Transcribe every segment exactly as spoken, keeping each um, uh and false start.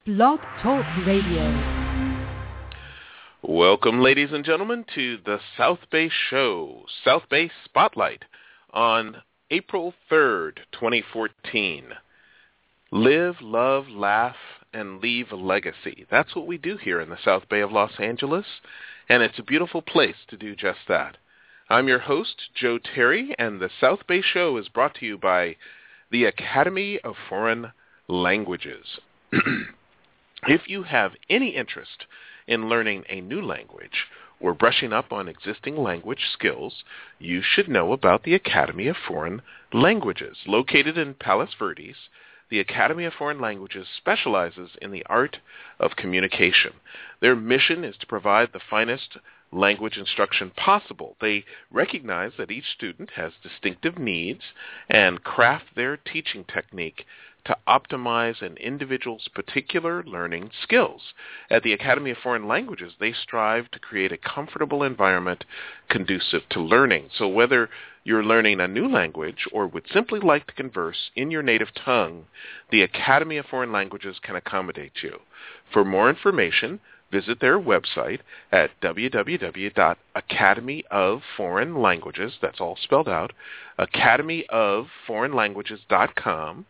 Blog Talk Radio. Welcome, ladies and gentlemen, to the South Bay Show, South Bay Spotlight, on April third, twenty fourteen. Live, love, laugh, and leave a legacy. That's what we do here in the South Bay of Los Angeles, and it's a beautiful place to do just that. I'm your host, Joe Terry, and the South Bay Show is brought to you by the Academy of Foreign Languages. If you have any interest in learning a new language or brushing up on existing language skills, you should know about the Academy of Foreign Languages. Located in Palos Verdes, the Academy of Foreign Languages specializes in the art of communication. Their mission is to provide the finest language instruction possible. They recognize that each student has distinctive needs and craft their teaching technique to optimize an individual's particular learning skills. At the Academy of Foreign Languages, they strive to create a comfortable environment conducive to learning. So whether you're learning a new language or would simply like to converse in your native tongue, the Academy of Foreign Languages can accommodate you. For more information, visit their website at w w w dot academy of foreign languages, that's all spelled out, academy of foreign languages dot com,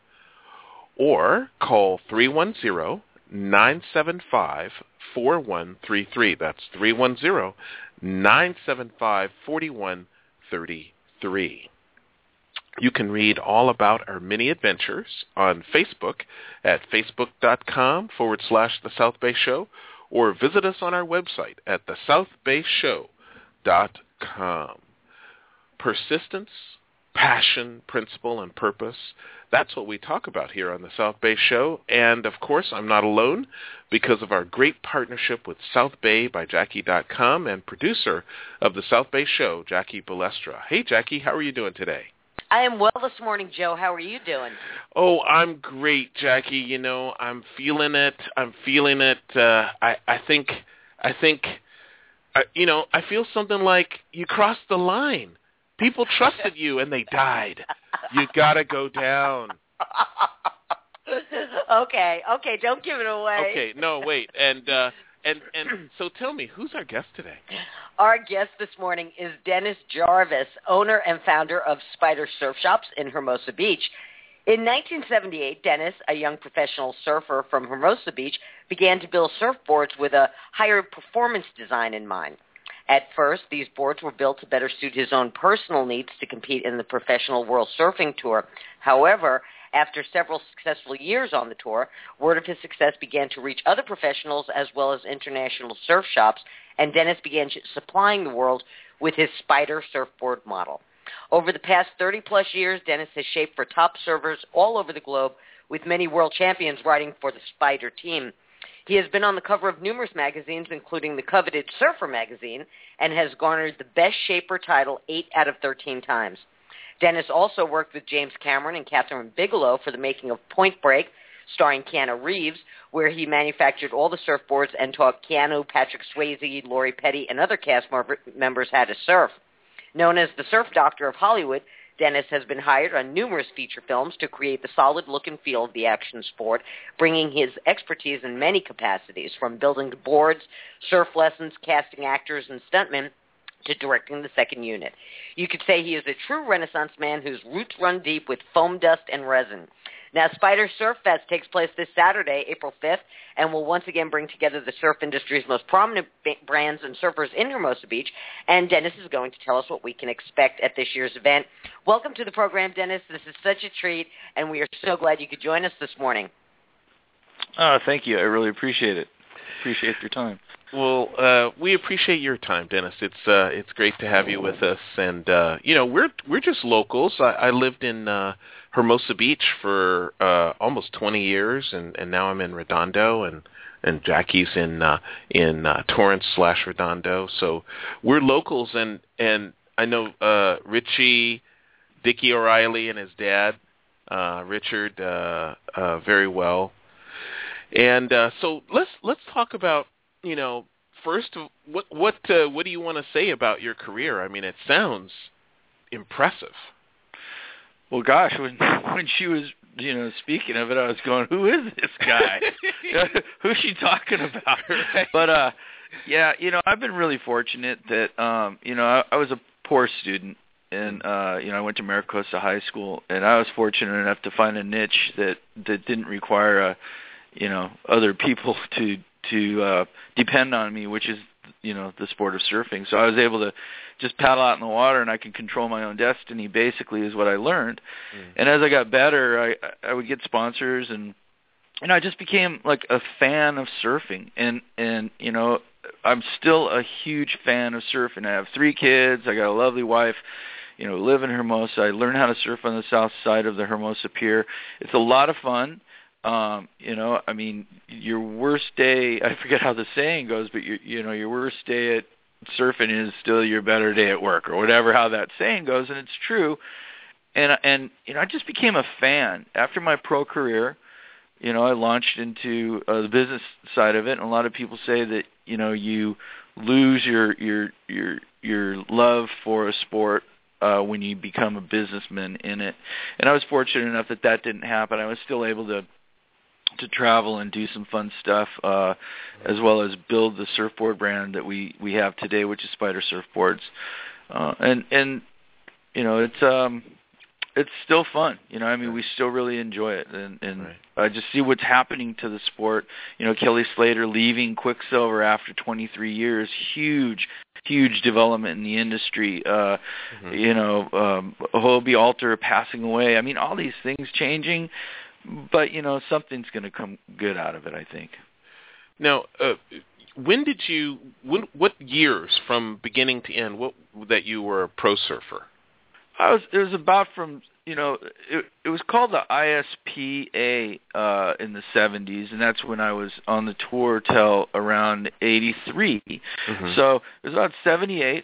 or call three one zero, nine seven five, four one three three. That's three one zero, nine seven five, four one three three. You can read all about our many adventures on Facebook at facebook.com forward slash The South Bay Show, or visit us on our website at the south bay show dot com. Persistence, passion, principle, and purpose, that's what we talk about here on the South Bay Show. And, of course, I'm not alone because of our great partnership with South Bay by Jackie dot com and producer of the South Bay Show, Jackie Balestra. Hey, Jackie, how are you doing today? I am well this morning, Joe. How are you doing? Oh, I'm great, Jackie. You know, I'm feeling it. I'm feeling it. Uh, I, I think, I think, uh, you know, I feel something like you crossed the line. People trusted you, and they died. You got to go down. Okay, okay, don't give it away. Okay, no, wait. And, uh, and, and so tell me, who's our guest today? Our guest this morning is Dennis Jarvis, owner and founder of Spider Surf Shops in Hermosa Beach. In nineteen seventy-eight, Dennis, a young professional surfer from Hermosa Beach, began to build surfboards with a higher performance design in mind. At first, these boards were built to better suit his own personal needs to compete in the Professional World Surfing Tour. However, after several successful years on the tour, word of his success began to reach other professionals as well as international surf shops, and Dennis began supplying the world with his Spider surfboard model. Over the past thirty-plus years, Dennis has shaped for top surfers all over the globe, with many world champions riding for the Spider team. He has been on the cover of numerous magazines, including the coveted Surfer magazine, and has garnered the Best Shaper title eight out of thirteen times. Dennis also worked with James Cameron and Catherine Bigelow for the making of Point Break, starring Keanu Reeves, where he manufactured all the surfboards and taught Keanu, Patrick Swayze, Lori Petty, and other cast members how to surf. Known as the Surf Doctor of Hollywood, Dennis has been hired on numerous feature films to create the solid look and feel of the action sport, bringing his expertise in many capacities, from building boards, surf lessons, casting actors and stuntmen, to directing the second unit. You could say he is a true Renaissance man whose roots run deep with foam dust and resin. Now, Spider Surf Fest takes place this Saturday, April fifth, and will once again bring together the surf industry's most prominent brands and surfers in Hermosa Beach, and Dennis is going to tell us what we can expect at this year's event. Welcome to the program, Dennis. This is such a treat, and we are so glad you could join us this morning. Oh, thank you. I really appreciate it. Appreciate your time. Well, uh, we appreciate your time, Dennis. It's uh, it's great to have you with us, and uh, you know we're we're just locals. I, I lived in uh, Hermosa Beach for uh, almost twenty years, and, and now I'm in Redondo, and, and Jackie's in uh, in uh, Torrance slash Redondo. So we're locals, and and I know uh, Richie, Dickie O'Reilly, and his dad, uh, Richard, uh, uh, very well. And uh, so let's let's talk about. You know, first, what what uh, what do you want to say about your career? I mean, it sounds impressive. Well, gosh, when when she was, you know, speaking of it, I was going, who is this guy? Who's she talking about? Right. But, uh, yeah, you know, I've been really fortunate that, um, you know, I, I was a poor student, and, uh, you know, I went to Maricosta High School, and I was fortunate enough to find a niche that, that didn't require, uh, you know, other people to, to uh, depend on me, which is, you know, the sport of surfing. So I was able to just paddle out in the water, and I can control my own destiny, basically, is what I learned. Mm. And as I got better, I, I would get sponsors, and, and I just became like a fan of surfing. And, and, you know, I'm still a huge fan of surfing. I have three kids. I got a lovely wife, you know, live in Hermosa. I learned how to surf on the south side of the Hermosa Pier. It's a lot of fun. Um, you know, I mean, your worst day, I forget how the saying goes, but, you, you know, your worst day at surfing is still your better day at work, or whatever, how that saying goes, and it's true. And, and you know, I just became a fan. After my pro career, you know, I launched into uh, the business side of it, and a lot of people say that, you know, you lose your your your your love for a sport uh, when you become a businessman in it. And I was fortunate enough that that didn't happen. I was still able to to travel and do some fun stuff, uh, as well as build the surfboard brand that we, we have today, which is Spyder Surfboards. Uh, and, and, you know, it's, um, it's still fun. You know, I mean, we still really enjoy it. And, and right. I just see what's happening to the sport. You know, Kelly Slater leaving Quicksilver after twenty-three years, huge, huge development in the industry. Uh, mm-hmm. You know, um, Hobie Alter passing away. I mean, all these things changing. But, you know, something's going to come good out of it, I think. Now, uh, when did you, when, what years from beginning to end, what that you were a pro surfer? I was, it was about from, you know, it, it was called the I S P A uh, in the seventies, and that's when I was on the tour till around eighty-three. Mm-hmm. So it was about seventy-eight.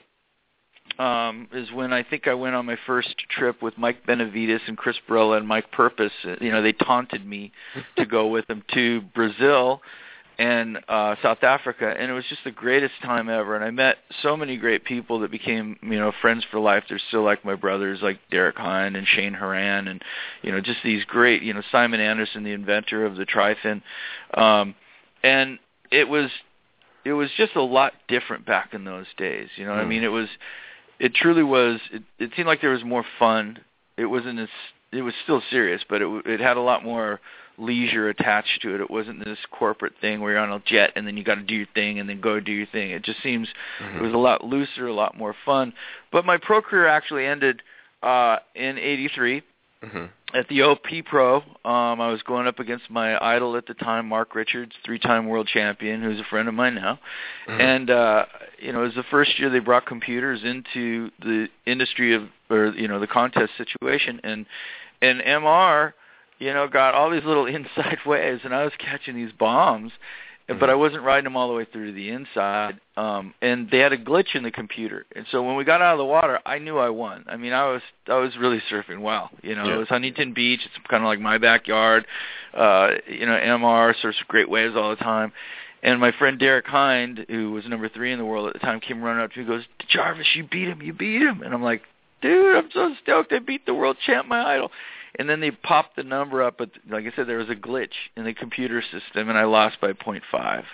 Um, is when I think I went on my first trip with Mike Benavides and Chris Barella and Mike Purpose. You know, they taunted me to go with them to Brazil and uh, South Africa, and it was just the greatest time ever. And I met so many great people that became, you know, friends for life. They're still like my brothers, like Derek Hine and Shane Horan, and, you know, just these great, you know, Simon Anderson, the inventor of the Tri-Fin. Um, and it was, it was just a lot different back in those days. You know what mm. I mean? It was... It truly was. It, it seemed like there was more fun. It wasn't as. It was still serious, but it it had a lot more leisure attached to it. It wasn't this corporate thing where you're on a jet and then you got to do your thing and then go do your thing. It just seems mm-hmm. it was a lot looser, a lot more fun. But my pro career actually ended uh, in eighty-three mm-hmm. at the O P Pro. Um, I was going up against my idol at the time, Mark Richards, three-time world champion, who's a friend of mine now. Mm-hmm. And uh, you know, it was the first year they brought computers into the industry of, or you know, the contest situation, and and M R, you know, got all these little inside waves, and I was catching these bombs, mm-hmm. but I wasn't riding them all the way through to the inside. Um, and they had a glitch in the computer, and so when we got out of the water, I knew I won. I mean, I was I was really surfing well. You know, yeah. It was Huntington Beach. It's kind of like my backyard. Uh, you know, M R surfs great waves all the time. And my friend Derek Hind, who was number three in the world at the time, came running up to me and goes, Jarvis, you beat him, you beat him. And I'm like, dude, I'm so stoked. I beat the world champ, my idol. And then they popped the number up, but like I said, there was a glitch in the computer system, and I lost by point five.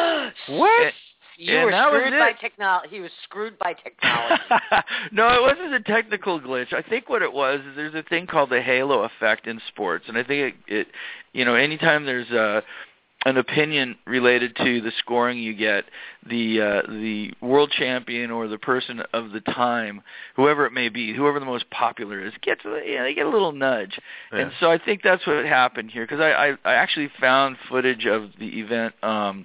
What? And, you and were screwed by technology. He was screwed by technology. No, it wasn't a technical glitch. I think what it was is there's a thing called the halo effect in sports, and I think it, it you know, anytime there's a an opinion related to the scoring you get, the uh, the world champion or the person of the time, whoever it may be, whoever the most popular is, gets you know, they get a little nudge. Yeah. And so I think that's what happened here, because I, I, I actually found footage of the event um,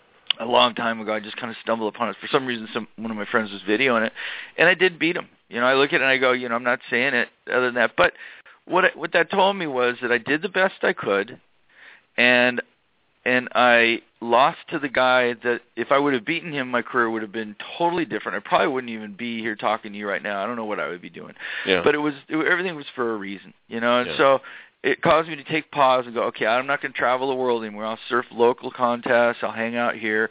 a long time ago. I just kind of stumbled upon it. For some reason, some one of my friends was videoing it, and I did beat him. You know, I look at it and I go, you know, I'm not saying it other than that. But what it, what that told me was that I did the best I could, and And I lost to the guy that if I would have beaten him, my career would have been totally different. I probably wouldn't even be here talking to you right now. I don't know what I would be doing. Yeah. But it was it, everything was for a reason, you know. And yeah. so it caused me to take pause and go, okay, I'm not going to travel the world anymore. I'll surf local contests. I'll hang out here.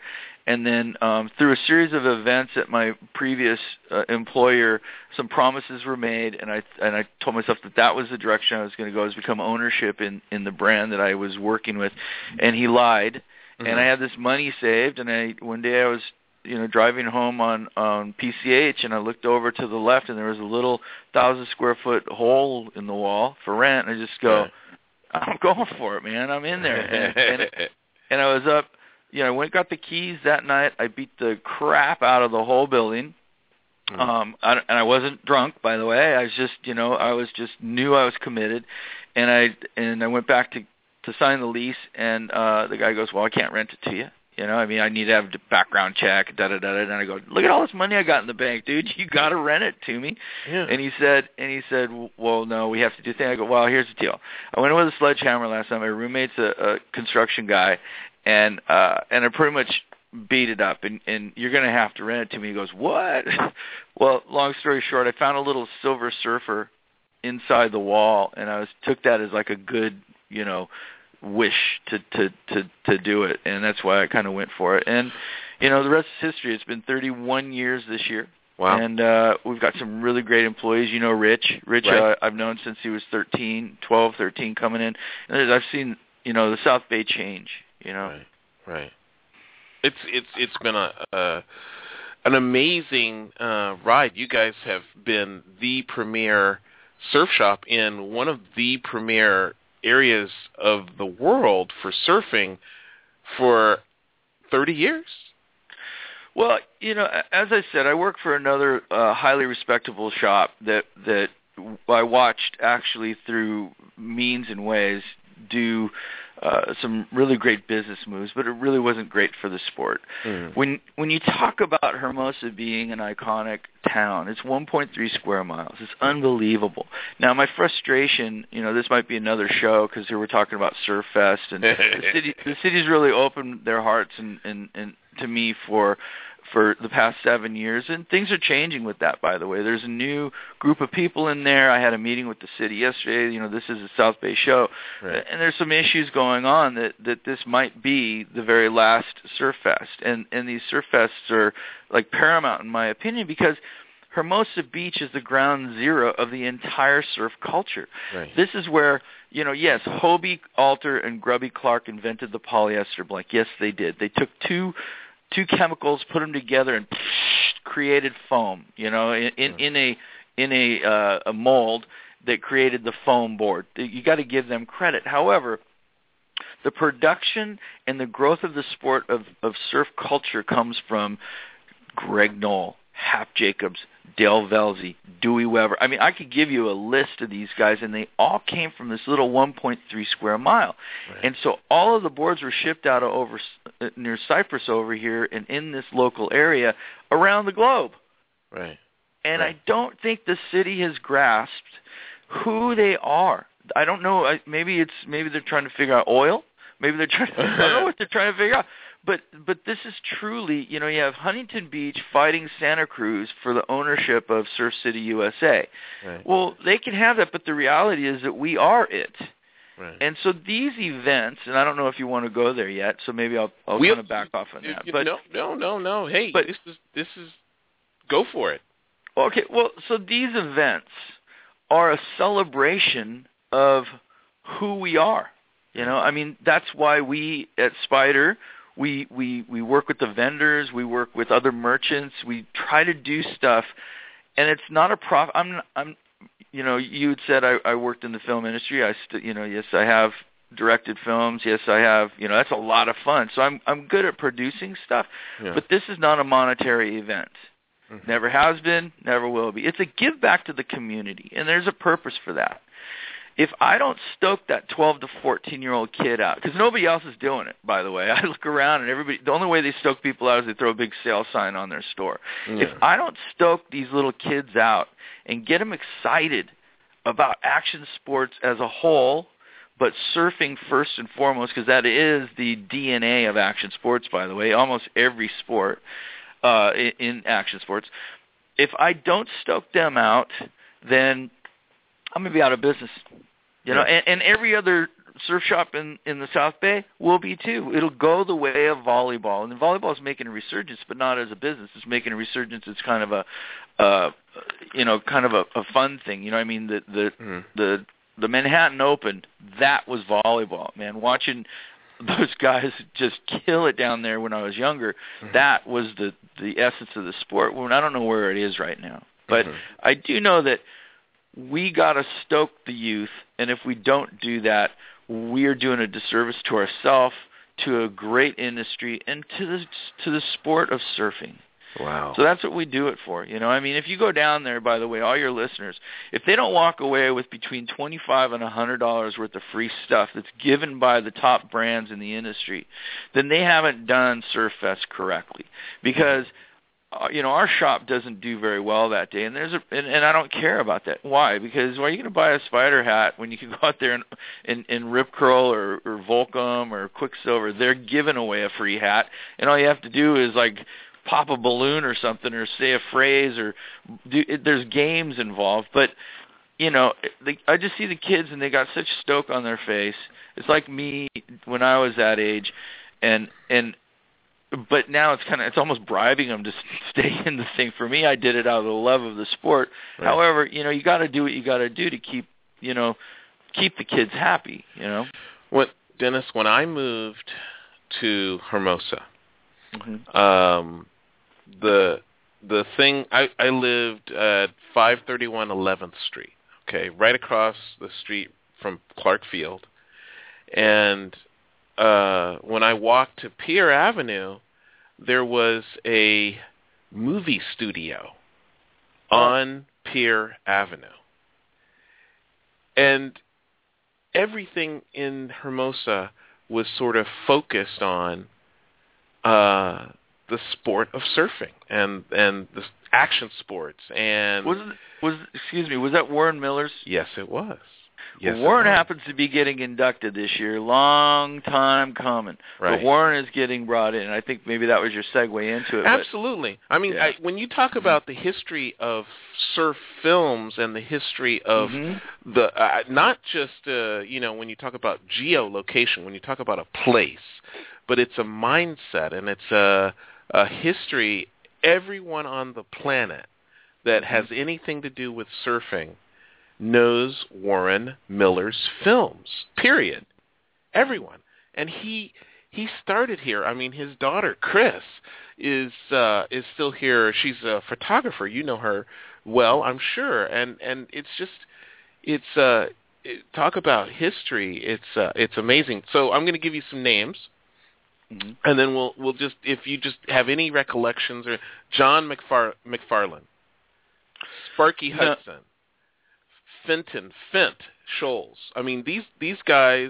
And then um, through a series of events at my previous uh, employer, some promises were made, and I and I told myself that that was the direction I was going to go, is become ownership in, in the brand that I was working with. And he lied, mm-hmm. and I had this money saved, and I one day I was you know driving home on, on P C H, and I looked over to the left, and there was a little thousand square foot hole in the wall for rent, and I just go, I'm going for it, man. I'm in there. And, and, and I was up. You know, I went and got the keys that night. I beat the crap out of the whole building. Mm. Um, I, and I wasn't drunk, by the way. I was just, you know, I was just knew I was committed. And I and I went back to, to sign the lease, and uh, the guy goes, well, I can't rent it to you. You know, I mean, I need to have a background check, da-da-da-da. And I go, look at all this money I got in the bank, dude. You got to rent it to me. Yeah. And he said, and he said, well, no, we have to do things. I go, well, here's the deal. I went in with a sledgehammer last time. My roommate's a, a construction guy. And uh, and I pretty much beat it up, and, and you're going to have to rent it to me. He goes, what? Well, long story short, I found a little Silver Surfer inside the wall, and I was took that as like a good, you know, wish to, to, to, to do it, and that's why I kind of went for it. And, you know, the rest is history. It's been thirty-one years this year. Wow. And uh, we've got some really great employees. You know Rich. Rich right. uh, I've known since he was thirteen, twelve, thirteen coming in. And I've seen, you know, the South Bay change. You know, right, right. It's it's it's been a, a an amazing uh, ride. You guys have been the premier surf shop in one of the premier areas of the world for surfing for thirty years. Well, you know, as I said, I work for another uh, highly respectable shop that that I watched actually through means and ways do uh, some really great business moves, but it really wasn't great for the sport. Mm. When when you talk about Hermosa being an iconic town, it's one point three square miles. It's unbelievable. Now, my frustration, you know, this might be another show because here we're talking about Surf Fest, and the city the city's really opened their hearts and, and, and to me for for the past seven years, and things are changing with that, by the way. There's a new group of people in there. I had a meeting with the city yesterday. You know, this is a South Bay show, right. And there's some issues going on that, that this might be the very last Surf Fest. And, and these Surf Fests are, like, paramount, in my opinion, because Hermosa Beach is the ground zero of the entire surf culture. Right. This is where, you know, yes, Hobie Alter and Grubby Clark invented the polyester blank. Yes, they did. They took two... two chemicals, put them together, and created foam. You know, in in, in a in a uh, a mold that created the foam board. You got to give them credit. However, the production and the growth of the sport of of surf culture comes from Greg Knoll, Hap Jacobs, Dale Velzy, Dewey Weber. I mean, I could give you a list of these guys, and they all came from this little one point three square mile. Right. And so all of the boards were shipped out of over near Cypress over here and in this local area around the globe. Right. And right. I don't think the city has grasped who they are. I don't know. I, maybe it's maybe they're trying to figure out oil. Maybe they're trying to, I don't know what they're trying to figure out. But but this is truly, you know, you have Huntington Beach fighting Santa Cruz for the ownership of Surf City U S A. Right. Well, they can have that, but the reality is that we are it. Right. And so these events, and I don't know if you want to go there yet, so maybe I'll, I'll we'll, kind of back off on you, that. You, but no, no, no, no. Hey, but, this is this is go for it. Okay, well, so these events are a celebration of who we are. You know, I mean, that's why we at Spyder, we, we, we work with the vendors, we work with other merchants, we try to do stuff, and it's not a profit. I'm, I'm, you know, you had said I, I worked in the film industry. I, st- you know, yes, I have directed films. Yes, I have. You know, that's a lot of fun. So I'm, I'm good at producing stuff. Yeah. But this is not a monetary event. Mm-hmm. Never has been, never will be. It's a give back to the community, and there's a purpose for that. If I don't stoke that twelve to fourteen-year-old kid out, because nobody else is doing it, by the way. I look around, and everybody, the only way they stoke people out is they throw a big sale sign on their store. Yeah. If I don't stoke these little kids out and get them excited about action sports as a whole, but surfing first and foremost, because that is the D N A of action sports, by the way, almost every sport uh, in, in action sports. If I don't stoke them out, then I'm going to be out of business. You know, and, and every other surf shop in, in the South Bay will be too. It'll go the way of volleyball, and volleyball is making a resurgence, but not as a business. It's making a resurgence. It's kind of a, uh, you know, kind of a, a fun thing. You know, what I mean, the the mm. the the Manhattan Open, that was volleyball, man. Watching those guys just kill it down there when I was younger, mm-hmm. that was the the essence of the sport. Well, I don't know where it is right now, but mm-hmm. I do know that we got to stoke the youth, and if we don't do that, we're doing a disservice to ourselves, to a great industry, and to the to the sport of surfing. Wow. So that's what we do it for. You know, I mean, if you go down there, by the way, all your listeners, if they don't walk away with between twenty-five dollars and one hundred dollars worth of free stuff that's given by the top brands in the industry, then they haven't done SurfFest correctly. Because, uh, you know, our shop doesn't do very well that day, and there's a, and, and I don't care about that. Why? Because why are you going to buy a Spider hat when you can go out there and, and, and Rip Curl or, or Volcom or Quicksilver? They're giving away a free hat, and all you have to do is, like, pop a balloon or something, or say a phrase, or do, it, there's games involved. But, you know, they, I just see the kids, and they got such stoke on their face. It's like me when I was that age, and and but now it's kind of it's almost bribing them to stay in the thing. For me, I did it out of the love of the sport. Right. However, you know, you got to do what you got to do to keep you know keep the kids happy. You know, what Dennis? When I moved to Hermosa. Mm-hmm. Um, the the thing I, I lived at five thirty-one eleventh Street, okay, right across the street from Clark Field, and uh, when I walked to Pier Avenue, there was a movie studio on Pier Avenue, and everything in Hermosa was sort of focused on Uh, the sport of surfing and and the action sports and was it, was excuse me was that Warren Miller's? Yes, it was. Yes, well, Warren it was. happens to be getting inducted this year. Long time coming, right. But Warren is getting brought in. I think maybe that was your segue into it. Absolutely. But, I mean, yeah. I, when you talk about the history of surf films and the history of mm-hmm. the uh, not just uh, you know when you talk about geolocation, when you talk about a place. But it's a mindset, and it's a, a history. Everyone on the planet that has anything to do with surfing knows Warren Miller's films, period. Everyone. And he he started here. I mean, his daughter, Chris, is uh, is still here. She's a photographer. You know her well, I'm sure. And, and it's just, it's, uh, it, talk about history. It's, uh, it's amazing. So I'm going to give you some names. Mm-hmm. And then we'll we'll just if you just have any recollections or John McFar, McFarlane, Sparky Hudson, no. Fenton, Fent, Scholes. I mean these these guys,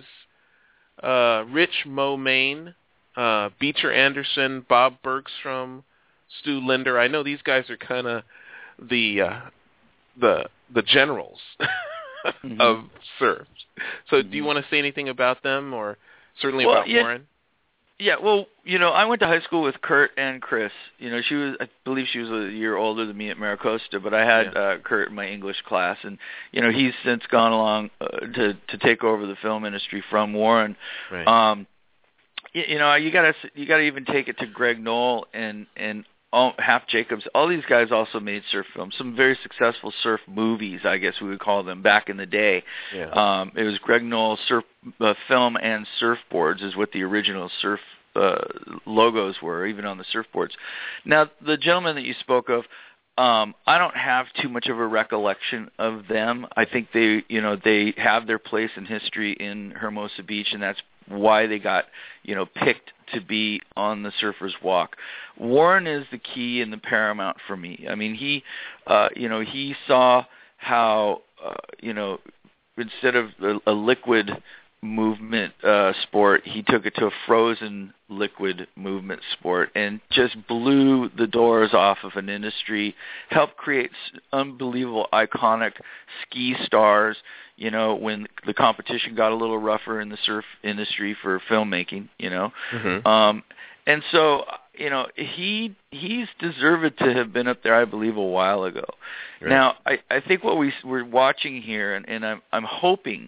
uh, Rich Mo Main, uh, Beecher Anderson, Bob Bergstrom, Stu Linder. I know these guys are kind of the uh, the the generals mm-hmm. of surf. So mm-hmm. do you want to say anything about them, or certainly well, about yeah. Warren? Yeah, well, you know, I went to high school with Kurt and Chris. You know, she was, I believe she was a year older than me at Maricosta, but I had yeah. uh, Kurt in my English class, and you know, he's since gone along uh, to to take over the film industry from Warren. Right. Um, you, you know, you gotta you gotta even take it to Greg Knoll and and all, Half Jacobs. All these guys also made surf films, some very successful surf movies, I guess we would call them back in the day. Yeah. Um, it was Greg Knoll surf uh, film and surfboards is what the original surf uh, logos were, even on the surfboards. Now, the gentleman that you spoke of, um, I don't have too much of a recollection of them. I think they, you know, they have their place in history in Hermosa Beach, and that's why they got, you know, picked to be on the Surfer's Walk. Warren is the key and the paramount for me. I mean, he, uh, you know, he saw how, uh, you know, instead of a, a liquid movement uh, sport, he took it to a frozen liquid movement sport and just blew the doors off of an industry, helped create unbelievable, iconic ski stars, you know, when the competition got a little rougher in the surf industry for filmmaking, you know. Mm-hmm. Um, and so, you know, he he's deserved to have been up there, I believe, a while ago. Right. Now, I, I think what we, we're watching here, and, and I'm, I'm hoping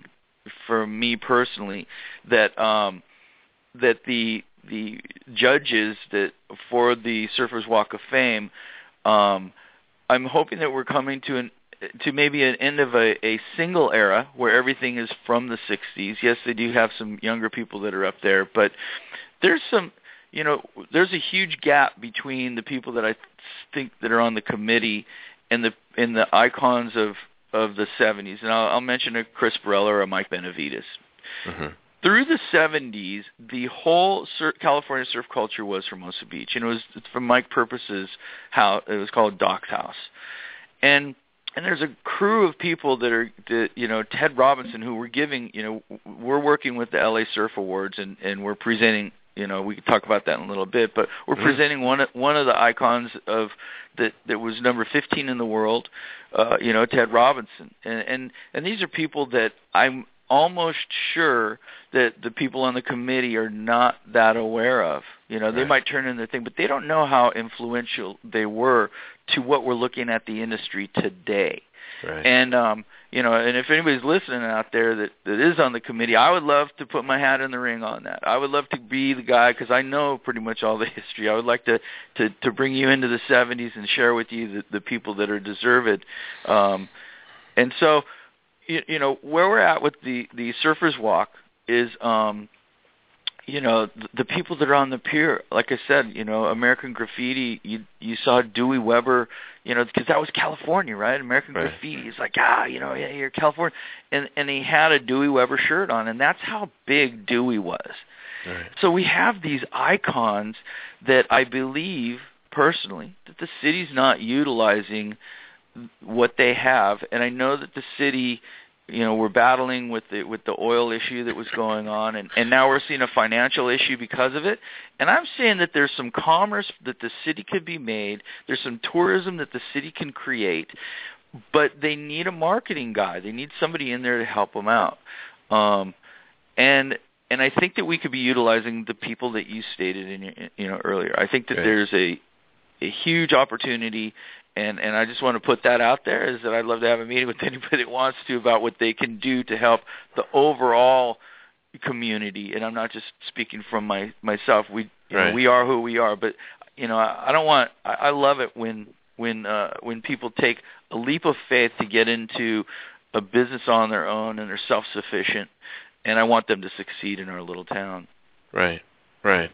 for me personally that um, that the the judges that for the Surfers Walk of Fame, um, I'm hoping that we're coming to an to maybe an end of a, a single era where everything is from the sixties. Yes, they do have some younger people that are up there, but there's some, you know, there's a huge gap between the people that I think that are on the committee and the and the icons of, of the seventies. And I'll, I'll mention a Chris Barella or a Mike Benavides. Mm-hmm. Through the seventies, the whole sur- California surf culture was Hermosa Beach, and it was for Mike Purpose's house. It was called Doc's House, and and there's a crew of people that are, that, you know, Ted Robinson, who we're giving, you know, we're working with the L A Surf Awards, and, and we're presenting, you know, we can talk about that in a little bit, but we're mm-hmm. presenting one of, one of the icons of that that was number fifteen in the world, uh, you know, Ted Robinson, and and and these are people that I'm almost sure that the people on the committee are not that aware of. You know, they right. might turn in their thing, but they don't know how influential they were to what we're looking at the industry today. Right. And, um, you know, and if anybody's listening out there that, that is on the committee, I would love to put my hat in the ring on that. I would love to be the guy, because I know pretty much all the history. I would like to, to, to bring you into the seventies and share with you the, the people that are deserved. Um, and so, you, you know, where we're at with the, the Surfers Walk is, um, you know, the, the people that are on the pier. Like I said, you know, American Graffiti, you you saw Dewey Weber, you know, because that was California, right? American right. Graffiti is like, ah, you know, yeah, you're California. And, and he had a Dewey Weber shirt on, and that's how big Dewey was. Right. So we have these icons that I believe, personally, that the city's not utilizing what they have. And I know that the city, you know, we're battling with the with the oil issue that was going on, and, and now we're seeing a financial issue because of it. And I'm saying that there's some commerce that the city could be made. There's some tourism that the city can create, but they need a marketing guy. They need somebody in there to help them out. Um, and and I think that we could be utilizing the people that you stated in your, you know earlier. I think that okay. there's a a huge opportunity. And and I just want to put that out there, is that I'd love to have a meeting with anybody that wants to about what they can do to help the overall community. And I'm not just speaking from my myself. We you right. know, we are who we are. But you know, I, I don't want. I, I love it when when uh, when people take a leap of faith to get into a business on their own and they're self-sufficient. And I want them to succeed in our little town. Right. Right.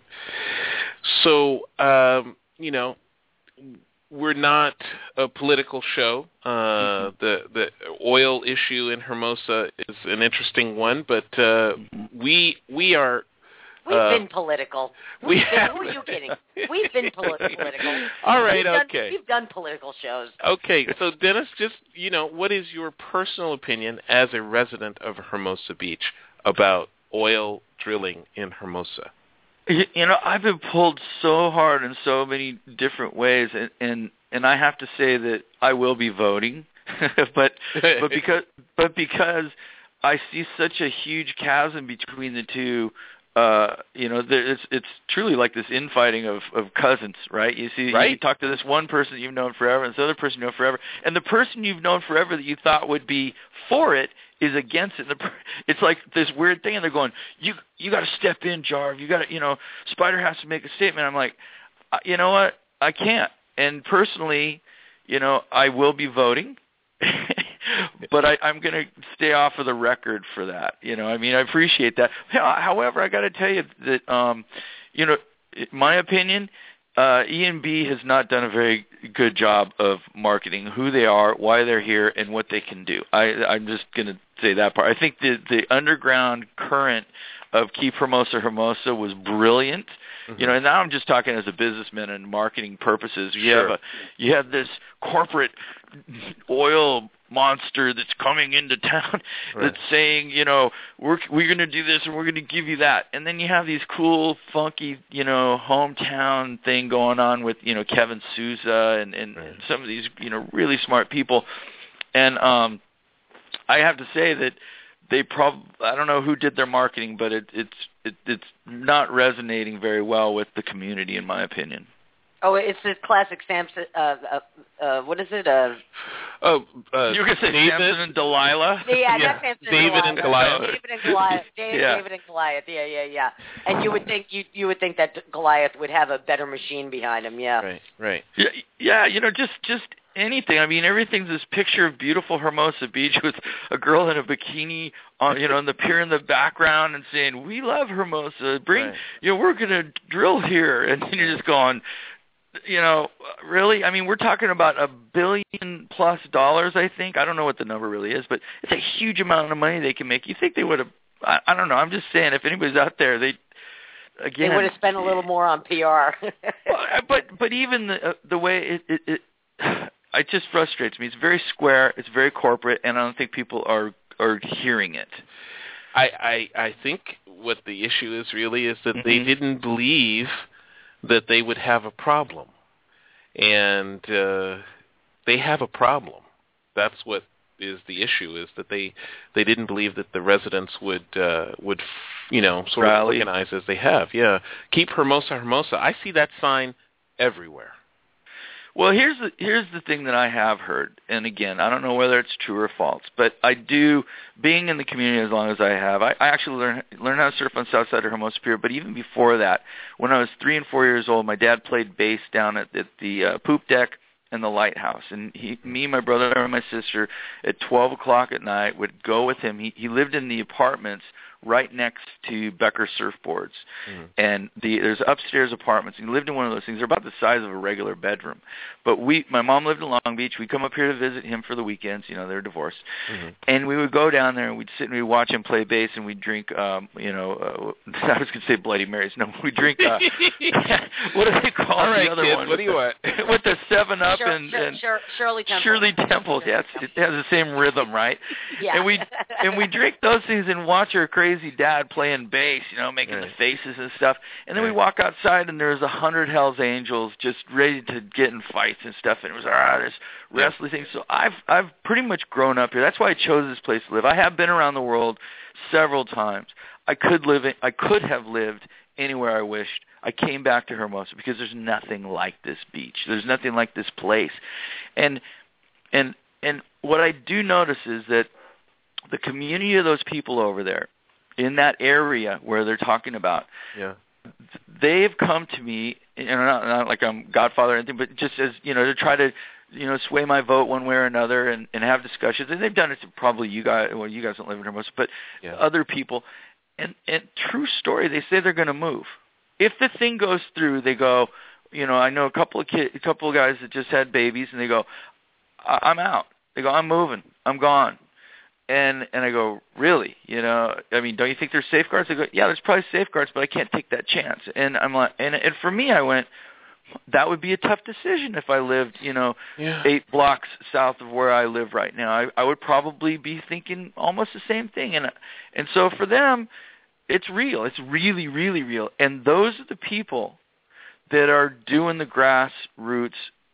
So um, you know. We're not a political show. Uh, mm-hmm. The the oil issue in Hermosa is an interesting one, but uh, we we are. We've uh, been political. We've we been, have, who are you kidding? We've been poli- political. All right, we've done, okay. We've done political shows. Okay, so Dennis, just you know, what is your personal opinion as a resident of Hermosa Beach about oil drilling in Hermosa? You know, I've been pulled so hard in so many different ways, and and, and I have to say that I will be voting, but but because but because I see such a huge chasm between the two. Uh, you know, there, it's it's truly like this infighting of, of cousins, right? You see, right. you talk to this one person you've known forever, and this other person you know forever, and the person you've known forever that you thought would be for it is against it. It's like this weird thing, and they're going, "You you got to step in, Jarv. You got to, you know, Spider has to make a statement." I'm like, you know what? I can't. And personally, you know, I will be voting. But I, I'm going to stay off of the record for that. You know, I mean, I appreciate that. However, I got to tell you that, um, you know, in my opinion, uh, E and B has not done a very good job of marketing who they are, why they're here, and what they can do. I, I'm just going to say that part. I think the, the underground current of Keep Hermosa Hermosa was brilliant. Mm-hmm. You know, and now I'm just talking as a businessman and marketing purposes. You sure. have a, you have this corporate oil monster that's coming into town right. that's saying, you know, we're we're going to do this and we're going to give you that. And then you have these cool, funky, you know, hometown thing going on with, you know, Kevin Souza and, and, right. and some of these, you know, really smart people. And um, I have to say that they probably, I don't know who did their marketing, but it, it's it, it's not resonating very well with the community, in my opinion. Oh, it's a classic Samson. Uh, uh, uh, what is it? Uh, Oh, uh, you were going to say David? Samson and Delilah? Yeah, Yeah, not Samson David and and Goliath. Goliath. David and Goliath. David, Yeah. David and Goliath. Yeah, yeah, yeah. And you would think you you would think that Goliath would have a better machine behind him. Yeah. Right, right. Yeah, yeah, you know, just just anything. I mean, everything's this picture of beautiful Hermosa Beach with a girl in a bikini on, you know, in the pier in the background and saying, "We love Hermosa. Bring, Right. you know, we're gonna drill here," and then you're just going, you know, really? I mean, we're talking about a billion plus dollars, I think. I don't know what the number really is, but it's a huge amount of money they can make. You think they would have? I, I don't know. I'm just saying, if anybody's out there, they again They would have spent a little more on P R. well, but but even the uh, the way it, it it it just frustrates me. It's very square. It's very corporate, and I don't think people are are hearing it. I, I, I think what the issue is really is that Mm-hmm. they didn't believe that they would have a problem. And uh, they have a problem. That's what is the issue, is that they they didn't believe that the residents would, uh, would you know, sort Rally. of organize as they have. Yeah. Keep Hermosa, Hermosa. I see that sign everywhere. Well, here's the here's the thing that I have heard, and again, I don't know whether it's true or false, but I do, being in the community as long as I have, I, I actually learned learned how to surf on South Side of Hermosa Pier. But even before that, when I was three and four years old, my dad played bass down at, at the uh, poop deck and the lighthouse, and he, me, my brother, and my sister, at twelve o'clock at night, would go with him. He he lived in the apartments right next to Becker Surfboards. Mm-hmm. And the there's upstairs apartments. He lived in one of those things. They're about the size of a regular bedroom. But we, my mom lived in Long Beach. We'd come up here to visit him for the weekends. You know, they're divorced. Mm-hmm. And we would go down there and we'd sit and we'd watch him play bass and we'd drink, um, you know, uh, I was going to say Bloody Marys. No, we'd drink, uh, what do they call All right, the other kids, one? what do you want? With the seven up Shir- and, Shir- and Shir- Shirley Temple. Shirley Temples, yes. It has the same rhythm, right? Yeah. And we and we drink those things and watch our crazy dad playing bass, you know, making right. the faces and stuff. And then right. we walk outside and there's a hundred Hells Angels just ready to get in fights and stuff. And it was ah, this wrestling yeah. thing. So I've I've pretty much grown up here. That's why I chose this place to live. I have been around the world several times. I could live in, I could have lived anywhere I wished. I came back to Hermosa because there's nothing like this beach. There's nothing like this place. And and and what I do notice is that the community of those people over there in that area where they're talking about, yeah. they've come to me, and not, not like I'm Godfather or anything, but just as, you know, to try to, you know, sway my vote one way or another and, and have discussions. And they've done it to probably you guys, well, you guys don't live in Hermosa, but yeah. other people. And, and true story, they say they're going to move. If the thing goes through, they go, you know, I know a couple of kids, a couple of guys that just had babies, and they go, I- I'm out. They go, I'm moving. I'm gone. And and I go, really? You know, I mean, don't you think there's safeguards? They go, yeah, there's probably safeguards, but I can't take that chance. And I'm like, and and for me, I went, that would be a tough decision if I lived, you know, yeah. eight blocks south of where I live right now. I I would probably be thinking almost the same thing. And and so for them, it's real. It's really, really real. And those are the people that are doing the grassroots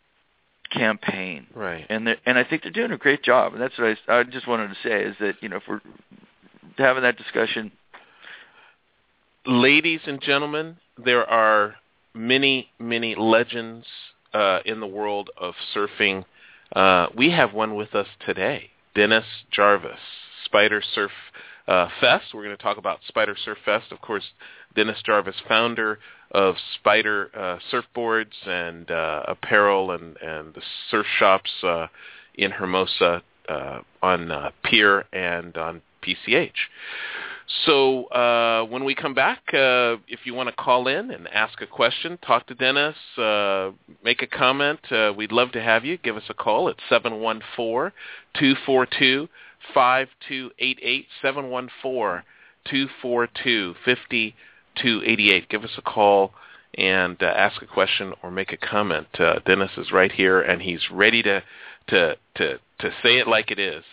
campaign, right? And and I think they're doing a great job. And that's what I, I just wanted to say is that, you know, if we're having that discussion, ladies and gentlemen, there are many, many legends uh, in the world of surfing. Uh, we have one with us today, Dennis Jarvis, Spider Surf uh, Fest. We're going to talk about Spider Surf Fest. Of course, Dennis Jarvis, founder of Spider uh, Surfboards and uh, apparel and, and the surf shops uh, in Hermosa uh, on uh, Pier and on P C H. So uh, when we come back, uh, if you want to call in and ask a question, talk to Dennis, uh, make a comment, uh, we'd love to have you. Give us a call at seven one four, two four two, five two eight eight, seven one four, two four two, five two eight eight. Give us a call and uh, ask a question or make a comment. Uh, Dennis is right here, and he's ready to to to, to say it like it is.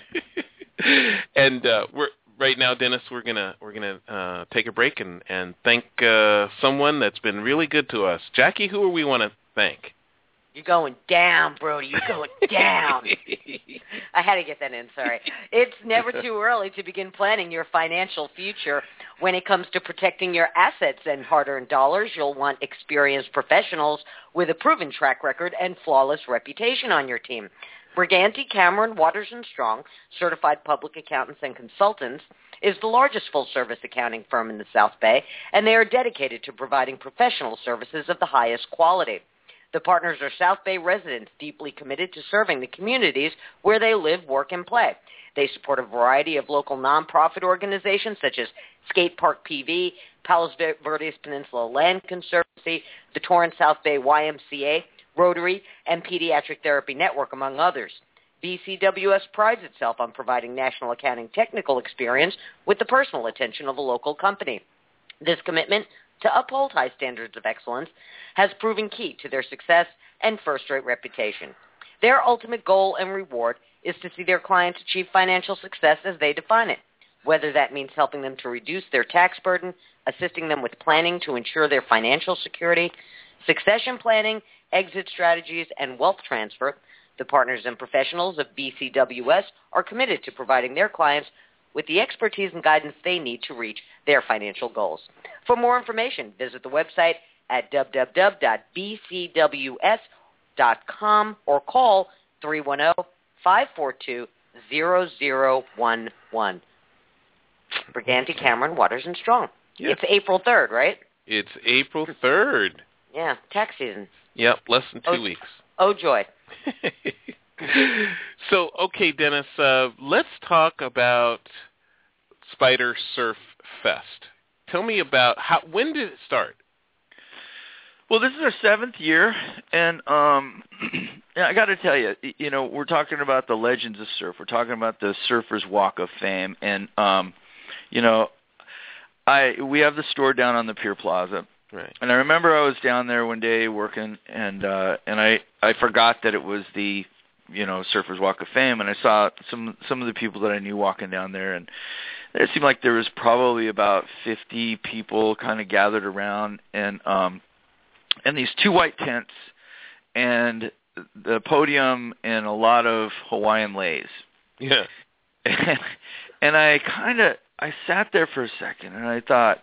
and uh, we're right now, Dennis. We're gonna we're gonna uh, take a break and and thank uh, someone that's been really good to us. Jackie, who do we want to thank? You're going down, Brody. You're going down. I had to get that in, sorry. It's never too early to begin planning your financial future. When it comes to protecting your assets and hard-earned dollars, you'll want experienced professionals with a proven track record and flawless reputation on your team. Briganti, Cameron, Waters and Strong, certified public accountants and consultants, is the largest full-service accounting firm in the South Bay, and they are dedicated to providing professional services of the highest quality. The partners are South Bay residents deeply committed to serving the communities where they live, work, and play. They support a variety of local nonprofit organizations such as Skate Park P V, Palos Verdes Peninsula Land Conservancy, the Torrance South Bay Y M C A, Rotary, and Pediatric Therapy Network, among others. B C W S prides itself on providing national accounting technical experience with the personal attention of a local company. This commitment to uphold high standards of excellence has proven key to their success and first-rate reputation. Their ultimate goal and reward is to see their clients achieve financial success as they define it, whether that means helping them to reduce their tax burden, assisting them with planning to ensure their financial security, succession planning, exit strategies, and wealth transfer. The partners and professionals of B C W S are committed to providing their clients with the expertise and guidance they need to reach their financial goals. For more information, visit the website at w w w dot b c w s dot com or call three one zero, five four two, zero zero one one. Briganti, Cameron, Waters and Strong. Yes. It's April third, right? It's April third. Yeah, tax season. Yep, less than two oh, weeks. Oh, joy. So, okay, Dennis, uh, let's talk about Spider Surf Fest. Tell me about how. When did it start? Well, this is our seventh year, and um, I got to tell you, you know, we're talking about the legends of surf. We're talking about the Surfers Walk of Fame, and um, you know, I we have the store down on the Pier Plaza. Right. And I remember I was down there one day working, and uh, and I, I forgot that it was the, you know, Surfers Walk of Fame, and I saw some some of the people that I knew walking down there, and it seemed like there was probably about fifty people kind of gathered around, and um, and these two white tents, and the podium, and a lot of Hawaiian leis. Yeah. And, and I kind of I sat there for a second, and I thought,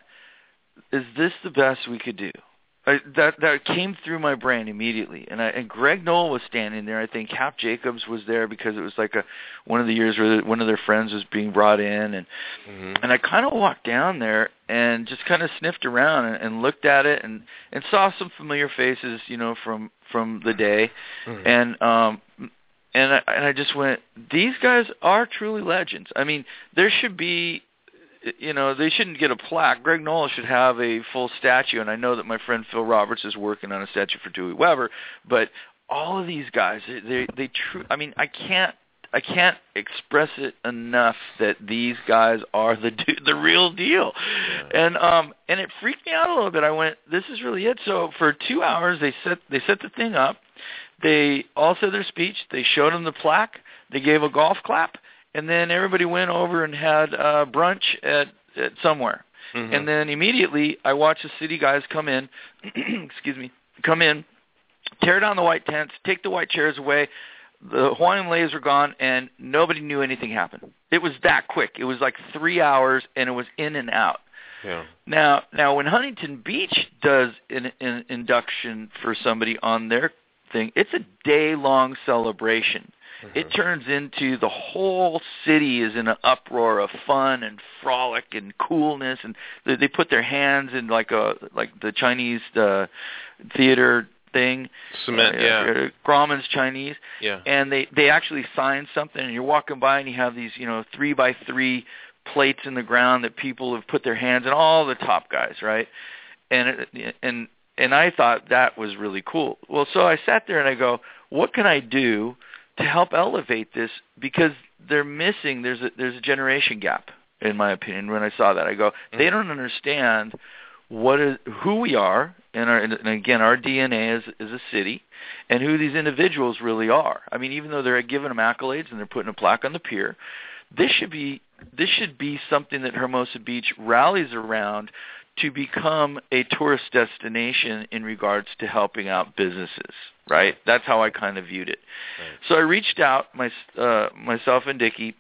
is this the best we could do? I, that that came through my brain immediately, and I, and Greg Knoll was standing there. I think Hap Jacobs was there because it was like a one of the years where one of their friends was being brought in, and mm-hmm. and I kind of walked down there and just kind of sniffed around and, and looked at it and, and saw some familiar faces, you know, from from the day, mm-hmm. and um and I, and I just went, these guys are truly legends. I mean, there should be. You know, they shouldn't get a plaque. Greg Knoll should have a full statue, and I know that my friend Phil Roberts is working on a statue for Dewey Weber. But all of these guys, they they, they true. I mean, I can't I can't express it enough that these guys are the the real deal. Yeah. And um and it freaked me out a little bit. I went, this is really it. So for two hours, they set they set the thing up. They all said their speech. They showed them the plaque. They gave a golf clap. And then everybody went over and had uh, brunch at, at somewhere. Mm-hmm. And then immediately I watched the city guys come in, excuse me, come in, tear down the white tents, take the white chairs away. The Hawaiian leis were gone, and nobody knew anything happened. It was that quick. It was like three hours, and it was in and out. Yeah. Now, now when Huntington Beach does an, an induction for somebody on their thing, it's a day-long celebration. Mm-hmm. It turns into the whole city is in an uproar of fun and frolic and coolness, and they, they put their hands in like a like the Chinese uh, theater thing. Cement, uh, yeah. Grauman's Chinese. Yeah. And they, they actually sign something, and you're walking by, and you have these, you know, three by three plates in the ground that people have put their hands in, all the top guys, right? And it, and and I thought that was really cool. Well, so I sat there and I go, what can I do to help elevate this, because they're missing, there's a, there's a generation gap, in my opinion, when I saw that. I go, mm-hmm. they don't understand what is, who we are, and, our, and again, our D N A is, is a city, and who these individuals really are. I mean, even though they're giving them accolades and they're putting a plaque on the pier, this should be this should be something that Hermosa Beach rallies around to become a tourist destination in regards to helping out businesses, right? That's how I kind of viewed it. Right. So I reached out, my, uh, myself and Dickie,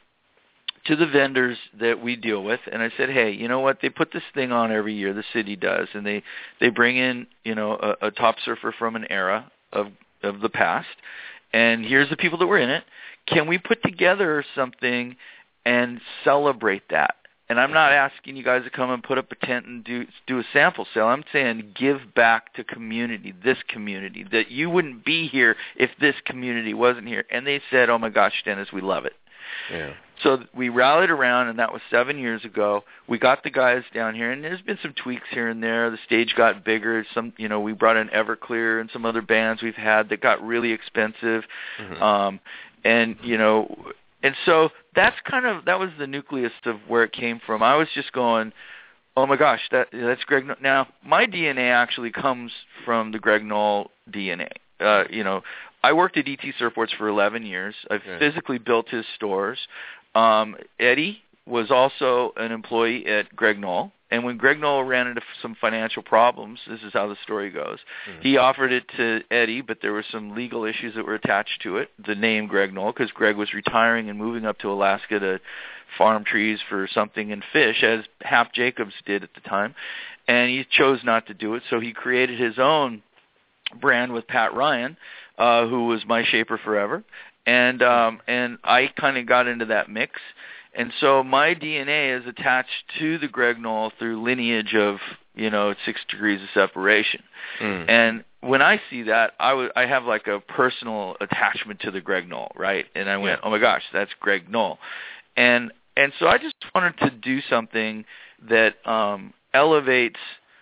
to the vendors that we deal with, and I said, hey, you know what? They put this thing on every year, the city does, and they, they bring in, you know, a, a top surfer from an era of of the past, and here's the people that were in it. Can we put together something and celebrate that? And I'm not asking you guys to come and put up a tent and do do a sample sale. I'm saying give back to community, this community, that you wouldn't be here if this community wasn't here. And they said, oh, my gosh, Dennis, we love it. Yeah. So we rallied around, and that was seven years ago. We got the guys down here, and there's been some tweaks here and there. The stage got bigger. Some, you know, we brought in Everclear and some other bands we've had that got really expensive. Mm-hmm. Um, and, you know, and so that's kind of, that was the nucleus of where it came from. I was just going, oh, my gosh, that that's Greg. Now, my D N A actually comes from the Greg Knoll D N A. Uh, you know, I worked at E T Surfboards for eleven years. I've yeah. physically built his stores. Um, Eddie was also an employee at Greg Knoll. And when Greg Knoll ran into some financial problems, this is how the story goes, mm-hmm. he offered it to Eddie, but there were some legal issues that were attached to it, the name Greg Knoll, because Greg was retiring and moving up to Alaska to farm trees for something and fish, as Half Jacobs did at the time. And he chose not to do it, so he created his own brand with Pat Ryan, uh, who was my shaper forever. And um, and I kind of got into that mix. And so my D N A is attached to the Greg Knoll through lineage of, you know, six degrees of separation. Mm. And when I see that, I, w- I have like a personal attachment to the Greg Knoll, right? And I went, yeah. oh, my gosh, that's Greg Knoll. And and so I just wanted to do something that um, elevates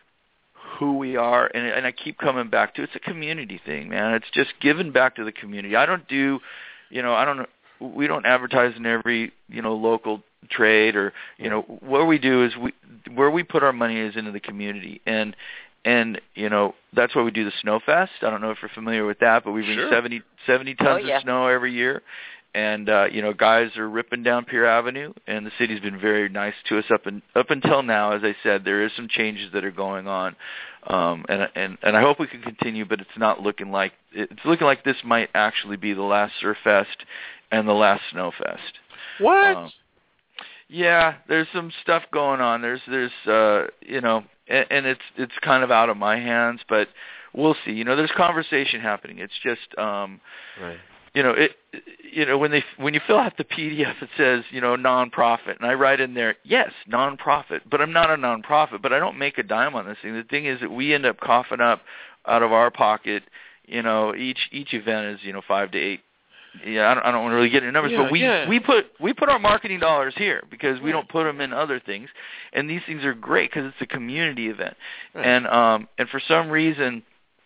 who we are. And, and I keep coming back to it's a community thing, man. It's just giving back to the community. I don't do, you know, I don't know. We don't advertise in every, you know, local trade or, you know, what we do is we, where we put our money is into the community. And, and, you know, that's why we do the Snowfest. I don't know if you're familiar with that, but we bring sure. seventy, seventy tons oh, yeah. of snow every year. And, uh, you know, guys are ripping down Pier Avenue, and the city's been very nice to us up, in, up until now. As I said, there is some changes that are going on. Um, and, and, and I hope we can continue, but it's not looking like, it's looking like this might actually be the last Surffest and the last Snowfest. What? Um, yeah, there's some stuff going on. There's, there's, uh, you know, and, and it's, it's kind of out of my hands, but we'll see. You know, there's conversation happening. It's just, um, right. you know, it, you know, when they, when you fill out the P D F, it says, you know, nonprofit, and I write in there, yes, nonprofit, but I'm not a nonprofit, but I don't make a dime on this thing. The thing is that we end up coughing up out of our pocket. You know, each, each event is, you know, five to eight. Yeah, I don't, I don't want to really get into numbers, yeah, but we yeah. we put we put our marketing dollars here because we right. don't put them in other things, and these things are great because it's a community event, right. and um and for some reason,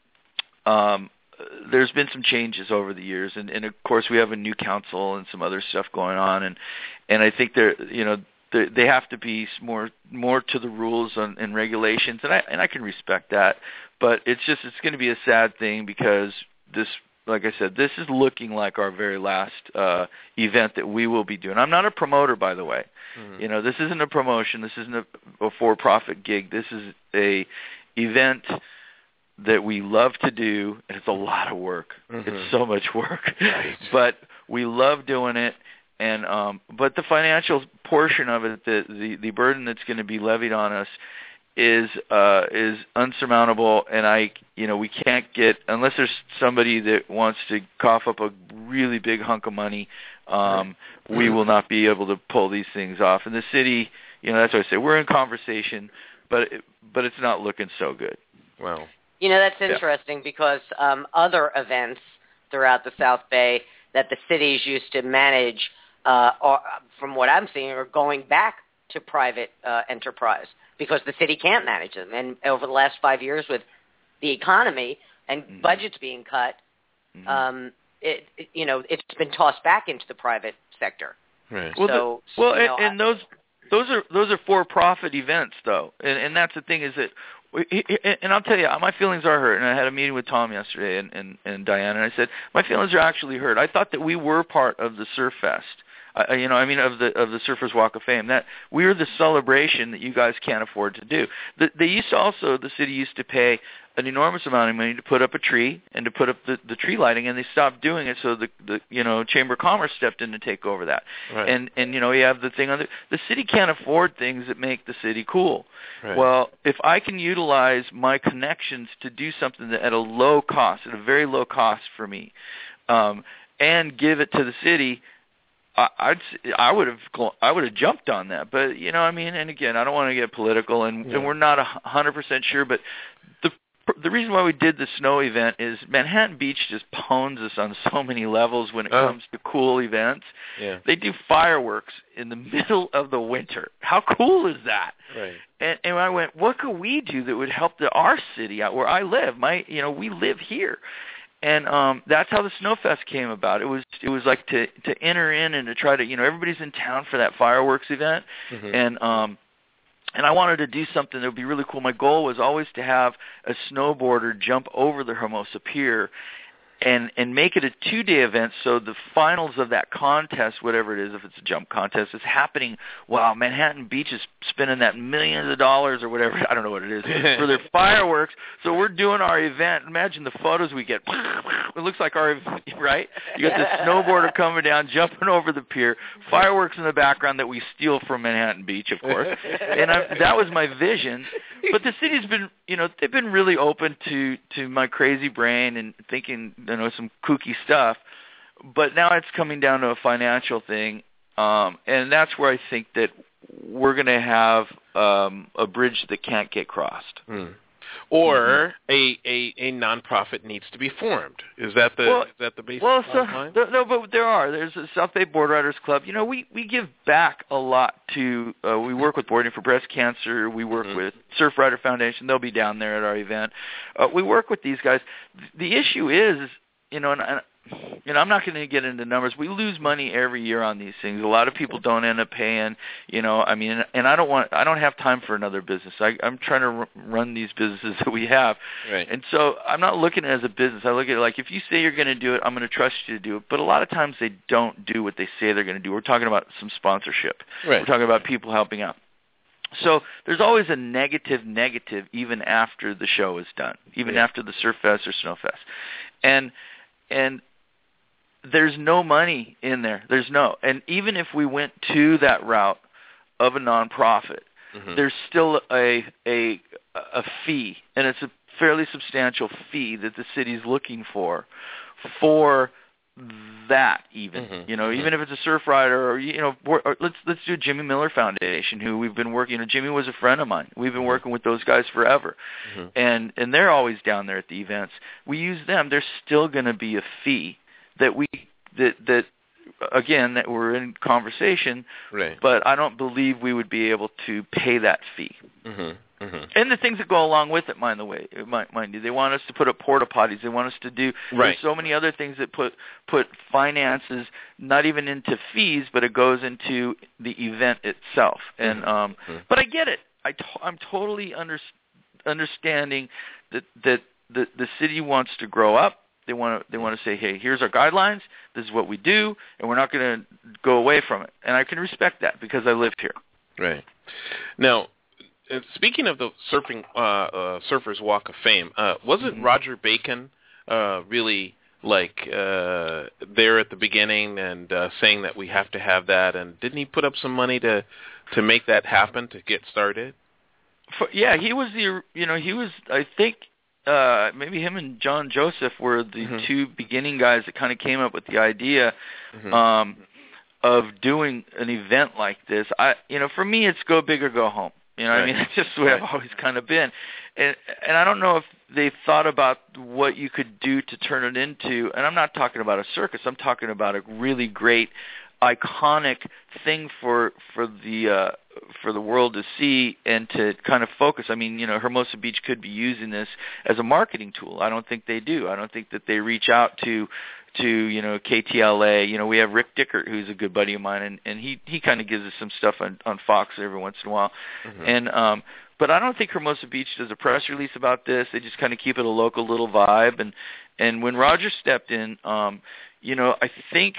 um there's been some changes over the years, and, and of course we have a new council and some other stuff going on, and and I think they're you know they they have to be more more to the rules and, and regulations, and I and I can respect that, but it's just it's going to be a sad thing because this. Like I said, this is looking like our very last uh, event that we will be doing. I'm not a promoter, by the way. Mm-hmm. You know, this isn't a promotion. This isn't a, a for-profit gig. This is a event that we love to do, and it's a lot of work. Mm-hmm. It's so much work, right. but we love doing it. And um, but the financial portion of it, the the, the burden that's going to be levied on us, is uh, is unsurmountable, and I, you know, we can't get unless there's somebody that wants to cough up a really big hunk of money. Um, right. We will not be able to pull these things off. And the city, you know, that's what I say. We're in conversation, but it, but it's not looking so good. Wow. You know, that's interesting yeah. because um, other events throughout the South Bay that the cities used to manage, uh, are, from what I'm seeing, are going back to private uh, enterprise. Because the city can't manage them. And over the last five years with the economy and mm-hmm. budgets being cut, mm-hmm. um, it, it, you know, it's been tossed back into the private sector. Right. Well, so, the, well you know, and, and I, those those are those are for-profit events, though. And, and that's the thing is that, we, and I'll tell you, my feelings are hurt. And I had a meeting with Tom yesterday and, and, and Diana, and I said, my feelings are actually hurt. I thought that we were part of the Surf Fest. Uh, you know, I mean, of the of the Surfers Walk of Fame, that we're the celebration that you guys can't afford to do. The, they used to also, the city used to pay an enormous amount of money to put up a tree and to put up the, the tree lighting, and they stopped doing it. So the, the you know Chamber of Commerce stepped in to take over that. Right. And and you know you have the thing on the the city can't afford things that make the city cool. Right. Well, if I can utilize my connections to do something that at a low cost, at a very low cost for me. um, and give it to the city, I, I'd I would have I would have jumped on that. But you know, I mean, and again, I don't want to get political, and, yeah. and we're not a hundred percent sure, but the the reason why we did the snow event is Manhattan Beach just pones us on so many levels when it oh. comes to cool events. Yeah. They do fireworks in the middle of the winter. How cool is that? Right. And, and I went, what could we do that would help the, our city out where I live? My, you know, we live here. And um, that's how the Snowfest came about. It was it was like to, to enter in and to try to, you know, everybody's in town for that fireworks event. Mm-hmm. And um, and I wanted to do something that would be really cool. My goal was always to have a snowboarder jump over the Hermosa Pier and and make it a two-day event, so the finals of that contest, whatever it is, if it's a jump contest, is happening while Manhattan Beach is spending that millions of dollars or whatever, I don't know what it is, for their fireworks. So we're doing our event. Imagine the photos we get. It looks like our, right? You got the snowboarder coming down, jumping over the pier, fireworks in the background that we steal from Manhattan Beach, of course. And I, that was my vision. But the city's been, you know, they've been really open to, to my crazy brain and thinking, you know, some kooky stuff. But now it's coming down to a financial thing. Um, and that's where I think that we're going to have um, a bridge that can't get crossed. Hmm. Or a, a, a nonprofit needs to be formed. Is that the well, is that the basic well, so, line? No, but there are. There's a South Bay Board Riders Club. You know, we, we give back a lot to. Uh, we work with Boarding for Breast Cancer. We work mm-hmm. with Surf Rider Foundation. They'll be down there at our event. Uh, we work with these guys. The issue is, you know, and, and you know, I'm not going to get into numbers. We lose money every year on these things. A lot of people don't end up paying. You know, I mean, and I don't want. I don't have time for another business. I, I'm trying to r- run these businesses that we have, right. And so I'm not looking at it as a business. I look at it like, if you say you're going to do it, I'm going to trust you to do it. But a lot of times they don't do what they say they're going to do. We're talking about some sponsorship. Right. We're talking about people helping out. So there's always a negative negative even after the show is done, even yeah. after the Surf Fest or Snow Fest, and and. There's no money in there. There's no. And even if we went to that route of a nonprofit, mm-hmm. there's still a a a fee, and it's a fairly substantial fee that the city's looking for for that. Even mm-hmm. you know, mm-hmm. even if it's a surf rider, or you know, or, or let's let's do Jimmy Miller Foundation, who we've been working. You know, Jimmy was a friend of mine. We've been mm-hmm. working with those guys forever, mm-hmm. and and they're always down there at the events. We use them. There's still going to be a fee. That we that that again that we're in conversation, right. but I don't believe we would be able to pay that fee. Mm-hmm. Mm-hmm. And the things that go along with it, mind the way, mind, mind you, they want us to put up porta potties. They want us to do right. there's so many other things that put put finances not even into fees, but it goes into the event itself. And mm-hmm. um, mm-hmm. but I get it. I to, I'm totally under, understanding that that the the city wants to grow up. They want to they want to say, hey, here's our guidelines. This is what we do, and we're not going to go away from it. And I can respect that because I live here. Right. Now, speaking of the surfing uh, uh, Surfers Walk of Fame, uh, wasn't mm-hmm. Roger Bacon uh, really like uh, there at the beginning and uh, saying that we have to have that? And didn't he put up some money to to make that happen to get started? For, yeah, he was the you know he was I think. Uh, maybe him and John Joseph were the mm-hmm. two beginning guys that kind of came up with the idea mm-hmm. um, of doing an event like this. I, you know, for me, it's go big or go home. You know, right. I mean, that's just the way right. I've always kind of been. And and I don't know if they thought about what you could do to turn it into. And I'm not talking about a circus. I'm talking about a really great, iconic thing for for the uh, for the world to see and to kind of focus. I mean, you know, Hermosa Beach could be using this as a marketing tool. I don't think they do. I don't think that they reach out to to you know K T L A. You know, we have Rick Dickert, who's a good buddy of mine, and, and he he kind of gives us some stuff on on Fox every once in a while. Mm-hmm. And um, but I don't think Hermosa Beach does a press release about this. They just kind of keep it a local little vibe. And and when Roger stepped in, um, you know, I think.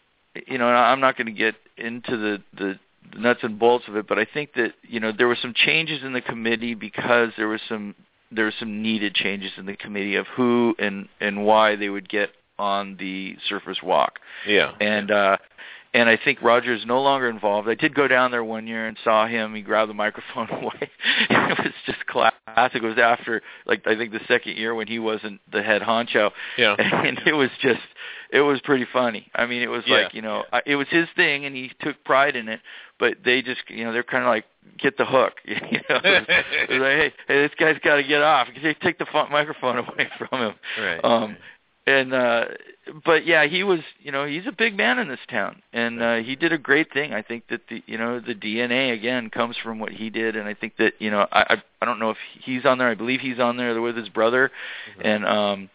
You know, I'm not going to get into the, the nuts and bolts of it, but I think that, you know, there were some changes in the committee because there was some there were some needed changes in the committee of who and, and why they would get on the Surfers Walk. Yeah. And uh, and I think Roger is no longer involved. I did go down there one year and saw him. He grabbed the microphone away. It was just classic. It was after, like, I think the second year when he wasn't the head honcho. Yeah. And it was just, it was pretty funny. I mean, it was yeah. like, you know, it was his thing, and he took pride in it. But they just, you know, they're kind of like, get the hook. You know, it was, it was like, hey, hey, this guy's got to get off. Take the phone, microphone away from him. Right. Um, and uh, but yeah, he was, you know, he's a big man in this town, and uh, he did a great thing. I think that the, you know, the D N A again comes from what he did, and I think that, you know, I I, I don't know if he's on there. I believe he's on there with his brother, mm-hmm. and um,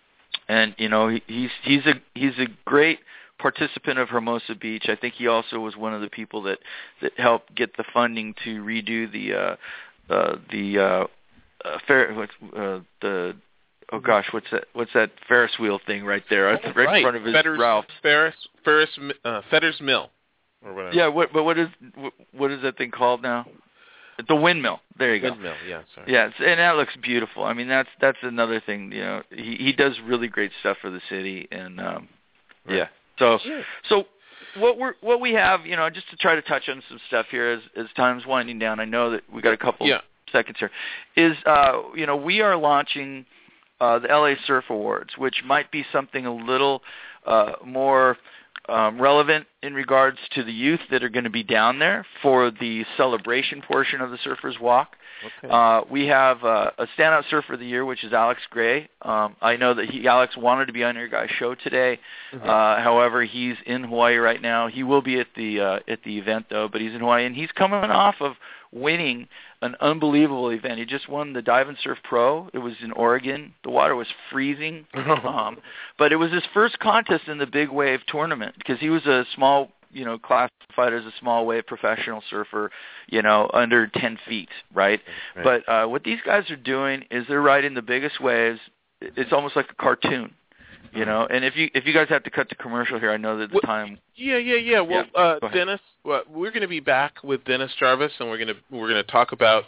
and you know, he, he's he's a he's a great participant of Hermosa Beach. I think he also was one of the people that, that helped get the funding to redo the uh, uh, the uh, uh, fair what's uh, the oh gosh what's that what's that Ferris wheel thing right there oh, right, right in front of his Fetters, Ralph Ferris Ferris uh, Fetters Mill or whatever. Yeah, what but what is what is that thing called now? The windmill. There you go. Windmill, yeah, sorry. Yeah, and that looks beautiful. I mean, that's that's another thing. You know, he he does really great stuff for the city, and um, right. yeah. So, sure. so what we're what we have, you know, just to try to touch on some stuff here as as time's winding down. I know that we got a couple yeah. seconds here. Is uh, you know, we are launching uh, the L A Surf Awards, which might be something a little uh, more um, relevant in regards to the youth that are going to be down there for the celebration portion of the Surfers Walk. Okay. Uh, we have uh, a standout surfer of the year, which is Alex Gray. Um, I know that he, Alex wanted to be on your guys' show today. Mm-hmm. Uh, however, he's in Hawaii right now. He will be at the uh, at the event though, but he's in Hawaii, and he's coming off of winning an unbelievable event. He just won the Dive and Surf Pro. It was in Oregon. The water was freezing, um, but it was his first contest in the big wave tournament because he was a small. you know, classified as a small wave professional surfer, you know, under ten feet, right? right. But uh, what these guys are doing is they're riding the biggest waves. It's almost like a cartoon, you know. And if you if you guys have to cut to commercial here, I know that the well, time. Yeah, yeah, yeah. Well, yeah, uh, Dennis, well, we're going to be back with Dennis Jarvis, and we're going to we're going to talk about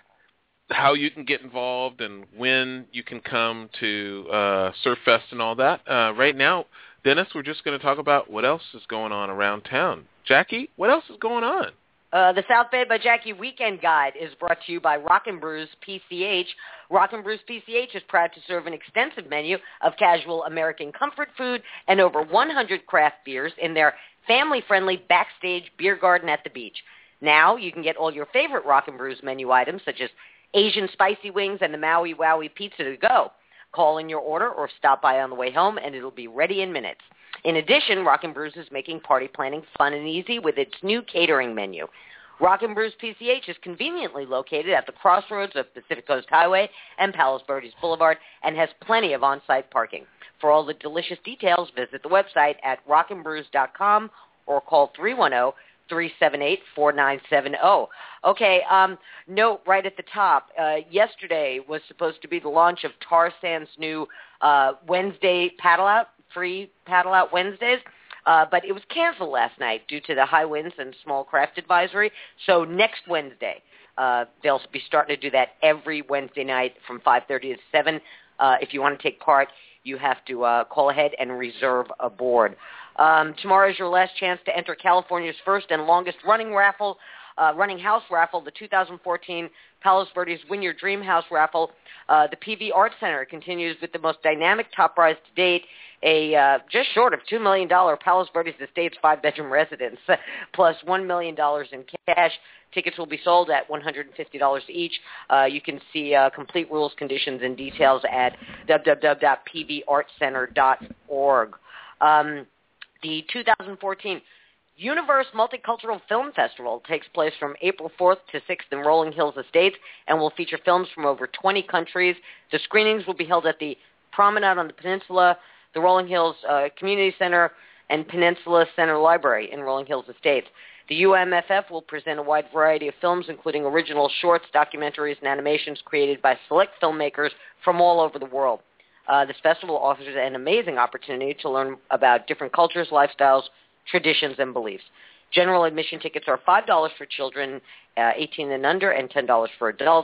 how you can get involved and when you can come to uh, Surf Fest and all that. Uh, right now, Dennis, we're just going to talk about what else is going on around town. Jackie, what else is going on? Uh, the South Bay by Jackie Weekend Guide is brought to you by Rock and Brews P C H. Rock and Brews P C H is proud to serve an extensive menu of casual American comfort food and over one hundred craft beers in their family-friendly backstage beer garden at the beach. Now you can get all your favorite Rock and Brews menu items such as Asian spicy wings and the Maui Wowie pizza to go. Call in your order or stop by on the way home, and it'll be ready in minutes. In addition, Rock and Brews is making party planning fun and easy with its new catering menu. Rock and Brews P C H is conveniently located at the crossroads of Pacific Coast Highway and Palos Verdes Boulevard and has plenty of on-site parking. For all the delicious details, visit the website at rock and brews dot com or call three one zero, three seven eight, four nine seven zero. Okay, um, note right at the top, uh, yesterday was supposed to be the launch of Tar Sand's new uh, Wednesday paddle out, free paddle out Wednesdays, uh, but it was canceled last night due to the high winds and small craft advisory. So next Wednesday, uh, they'll be starting to do that every Wednesday night from five thirty to seven. Uh, if you want to take part, you have to uh, call ahead and reserve a board. Um, tomorrow is your last chance to enter California's first and longest running raffle, uh, running house raffle, the two thousand fourteen Palos Verdes Win Your Dream House raffle. Uh, the P V Arts Center continues with the most dynamic top prize to date, a uh, just short of two million dollars Palos Verdes Estates five-bedroom residence, plus one million dollars in cash. Tickets will be sold at one hundred fifty dollars each. Uh, you can see uh, complete rules, conditions, and details at w w w dot p v arts center dot org. Um, the two thousand fourteen Universe Multicultural Film Festival takes place from April fourth to sixth in Rolling Hills Estates and will feature films from over twenty countries. The screenings will be held at the Promenade on the Peninsula, the Rolling Hills uh, Community Center, and Peninsula Center Library in Rolling Hills Estates. The U M F F will present a wide variety of films, including original shorts, documentaries, and animations created by select filmmakers from all over the world. Uh, this festival offers an amazing opportunity to learn about different cultures, lifestyles, traditions, and beliefs. General admission tickets are five dollars for children uh, eighteen and under and ten dollars for adults.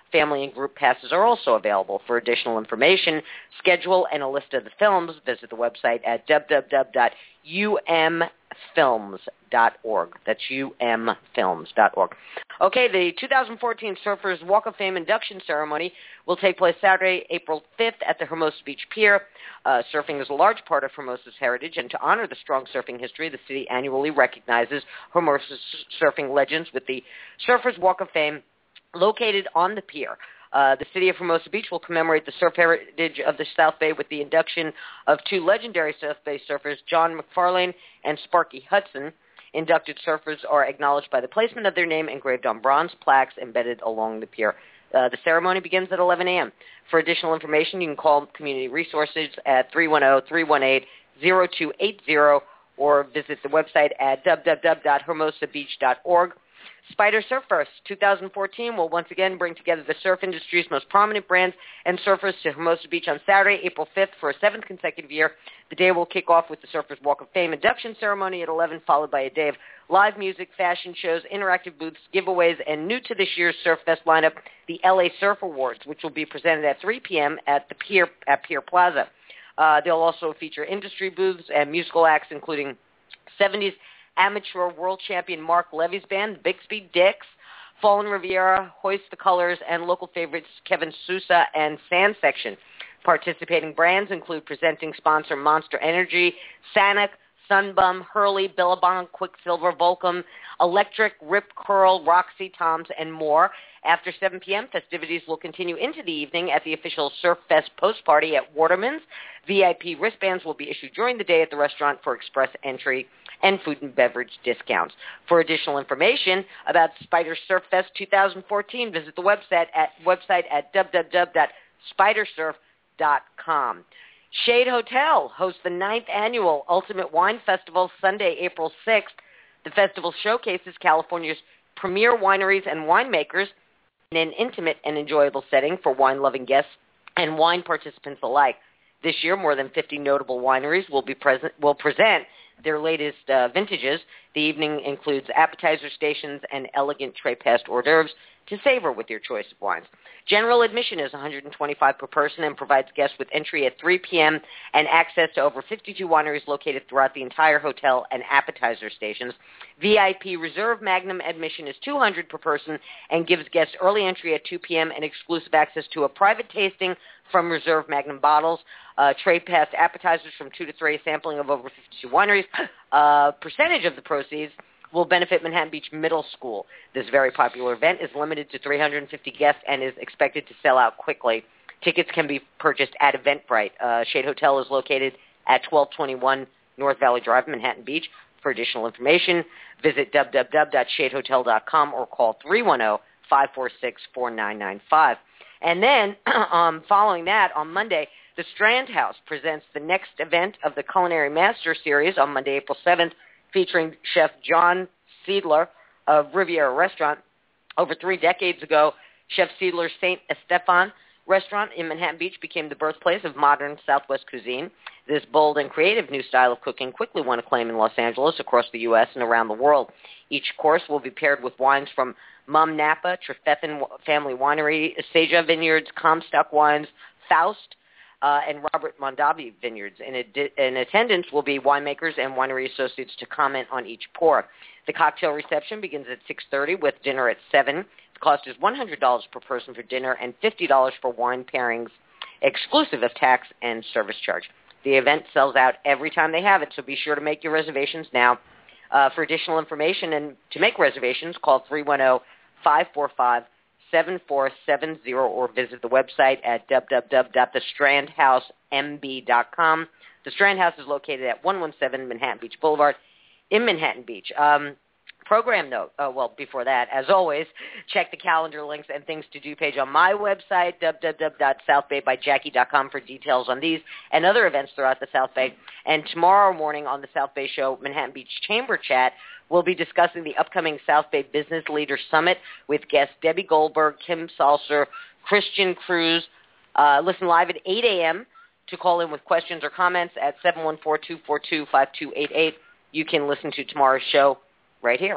Family and group passes are also available. For additional information, schedule, and a list of the films, visit the website at w w w dot u m films dot org. That's u m films dot org. Okay, the two thousand fourteen Surfers Walk of Fame induction ceremony will take place Saturday, April fifth at the Hermosa Beach Pier. Uh, surfing is a large part of Hermosa's heritage, and to honor the strong surfing history, the city annually recognizes Hermosa's surfing legends with the Surfers Walk of Fame located on the pier. Uh, the city of Hermosa Beach will commemorate the surf heritage of the South Bay with the induction of two legendary South Bay surfers, John McFarlane and Sparky Hudson. Inducted surfers are acknowledged by the placement of their name engraved on bronze plaques embedded along the pier. Uh, the ceremony begins at eleven a.m. For additional information, you can call Community Resources at three one zero, three one eight, zero two eight zero or visit the website at w w w dot hermosa beach dot org. Spider Surf Fest twenty fourteen will once again bring together the surf industry's most prominent brands and surfers to Hermosa Beach on Saturday, April fifth, for a seventh consecutive year. The day will kick off with the Surfers Walk of Fame induction ceremony at eleven, followed by a day of live music, fashion shows, interactive booths, giveaways, and new to this year's Surf Fest lineup, the L A Surf Awards, which will be presented at three p.m. at the Pier at Pier Plaza. Uh, they'll also feature industry booths and musical acts, including seventies amateur world champion Mark Levy's band, the Bixby Dicks, Fallen Riviera, Hoist the Colors, and local favorites Kevin Sousa and Sand Section. Participating brands include presenting sponsor Monster Energy, Sanic, Sunbum, Hurley, Billabong, Quicksilver, Volcom, Electric, Rip Curl, Roxy, Toms, and more. After seven p.m., festivities will continue into the evening at the official Surf Fest post party at Waterman's. V I P wristbands will be issued during the day at the restaurant for express entry and food and beverage discounts. For additional information about Spider Surf Fest twenty fourteen, visit the website at website at w w w dot spider surf dot com. Shade Hotel hosts the ninth annual Ultimate Wine Festival Sunday, April sixth. The festival showcases California's premier wineries and winemakers in an intimate and enjoyable setting for wine-loving guests and wine participants alike. This year, more than fifty notable wineries will be present will present their latest uh, vintages. The evening includes appetizer stations and elegant tray-passed hors d'oeuvres to savor with your choice of wines. General admission is one hundred twenty-five dollars per person and provides guests with entry at three p.m. and access to over fifty-two wineries located throughout the entire hotel and appetizer stations. V I P Reserve Magnum admission is two hundred dollars per person and gives guests early entry at two p.m. and exclusive access to a private tasting from Reserve Magnum bottles, uh, trade-passed appetizers from two to three, a sampling of over fifty-two wineries. Uh, percentage of the proceeds will benefit Manhattan Beach Middle School. This very popular event is limited to three hundred fifty guests and is expected to sell out quickly. Tickets can be purchased at Eventbrite. Uh, Shade Hotel is located at twelve twenty-one North Valley Drive, Manhattan Beach. For additional information, visit w w w dot shade hotel dot com or call three one zero, five four six, four nine nine five. And then, um, following that, on Monday, the Strand House presents the next event of the Culinary Master Series on Monday, April seventh, featuring Chef John Seidler of Riviera Restaurant. Over three decades ago, Chef Seidler's Saint Estefan restaurant in Manhattan Beach became the birthplace of modern Southwest cuisine. This bold and creative new style of cooking quickly won acclaim in Los Angeles, across the U S, and around the world. Each course will be paired with wines from Mum Napa, Trefethen Family Winery, Seja Vineyards, Comstock Wines, Faust, Uh, and Robert Mondavi Vineyards. In, adi- in attendance will be winemakers and winery associates to comment on each pour. The cocktail reception begins at six thirty with dinner at seven. The cost is one hundred dollars per person for dinner and fifty dollars for wine pairings, exclusive of tax and service charge. The event sells out every time they have it, so be sure to make your reservations now. Uh, for additional information and to make reservations, call three one zero, five four five, seven four seven zero or visit the website at w w w dot the strand house m b dot com. The Strand House is located at one one seven Manhattan Beach Boulevard in Manhattan Beach. Um, program note, oh, well, before that, as always, check the calendar links and things to do page on my website, w w w dot south bay by jackie dot com, for details on these and other events throughout the South Bay. And tomorrow morning on the South Bay Show, Manhattan Beach Chamber Chat, we'll be discussing the upcoming South Bay Business Leader Summit with guests Debbie Goldberg, Kim Salser, Christian Cruz. Uh, listen live at eight a.m. to call in with questions or comments at seven one four, two four two, five two eight eight. You can listen to tomorrow's show right here.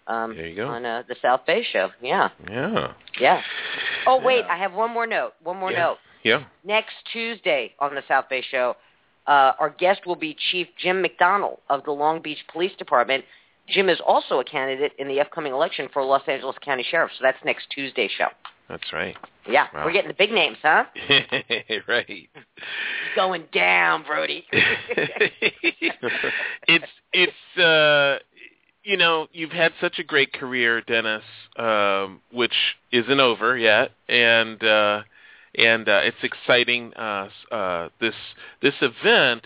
Um, there you go. On uh, the South Bay show. Yeah. Yeah. Yeah. Oh, wait, Yeah. I have one more note. One more yeah. note. Yeah. Next Tuesday on the South Bay show, uh, our guest will be Chief Jim McDonald of the Long Beach Police Department. Jim is also a candidate in the upcoming election for Los Angeles County Sheriff, so that's next Tuesday show. That's right. Yeah, wow. We're getting the big names, huh? Right. Going down, Brody. it's it's uh you know, you've had such a great career, Dennis, um, which isn't over yet, and uh, and uh, it's exciting. Uh, uh, this this event.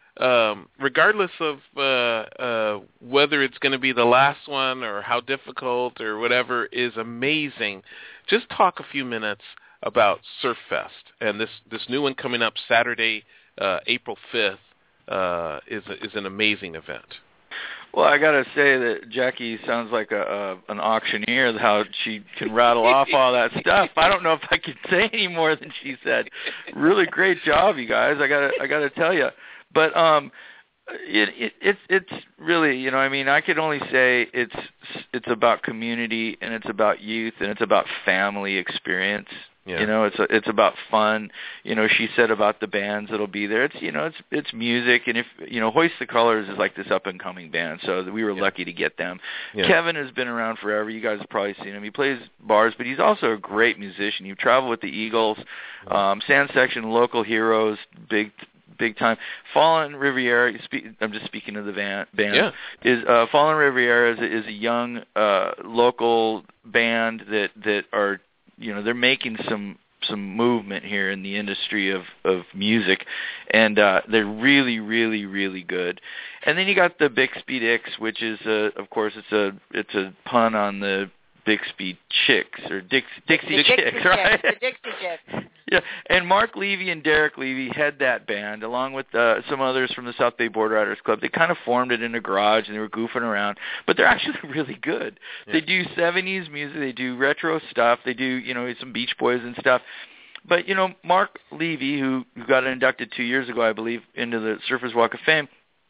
Um, regardless of uh, uh, whether it's going to be the last one or how difficult or whatever, is amazing. Just talk a few minutes about Surf Fest and this, this new one coming up Saturday, uh, April fifth, uh, is a, is an amazing event. Well, I got to say that Jackie sounds like a, a an auctioneer, how she can rattle off all that stuff. I don't know if I could say any more than she said. Really great job, you guys. I got to I got to tell you. But um, it, it, it's it's really, you know, I mean, I could only say it's it's about community and it's about youth and it's about family experience. Yeah. You know, it's a, it's about fun. You know, she said about the bands that'll be there. It's you know, it's it's music, and if you know, Hoist the Colors is like this up and coming band, so we were yeah. lucky to get them. Yeah. Kevin has been around forever. You guys have probably seen him. He plays bars, but he's also a great musician. He traveled with the Eagles, um, Sand Section, Local Heroes, big. Big time. Fallen Riviera. I'm just speaking of the van, band. Yeah. Is uh, Fallen Riviera is, is a young uh, local band that that are you know they're making some some movement here in the industry of of music, and uh, they're really really really good. And then you got the Bixby Dicks, which is a, of course it's a it's a pun on the Bixby Chicks or Dix, Dixie the Chicks, Dixie right? Chicks, the Dixie Chicks. Yeah, and Mark Levy and Derek Levy head that band along with uh, some others from the South Bay Board Riders Club. They kind of formed it in a garage and they were goofing around, but they're actually really good. Yeah. They do seventies music, they do retro stuff, they do you know some Beach Boys and stuff. But you know Mark Levy, who, who got inducted two years ago, I believe, into the Surfers Walk of Fame.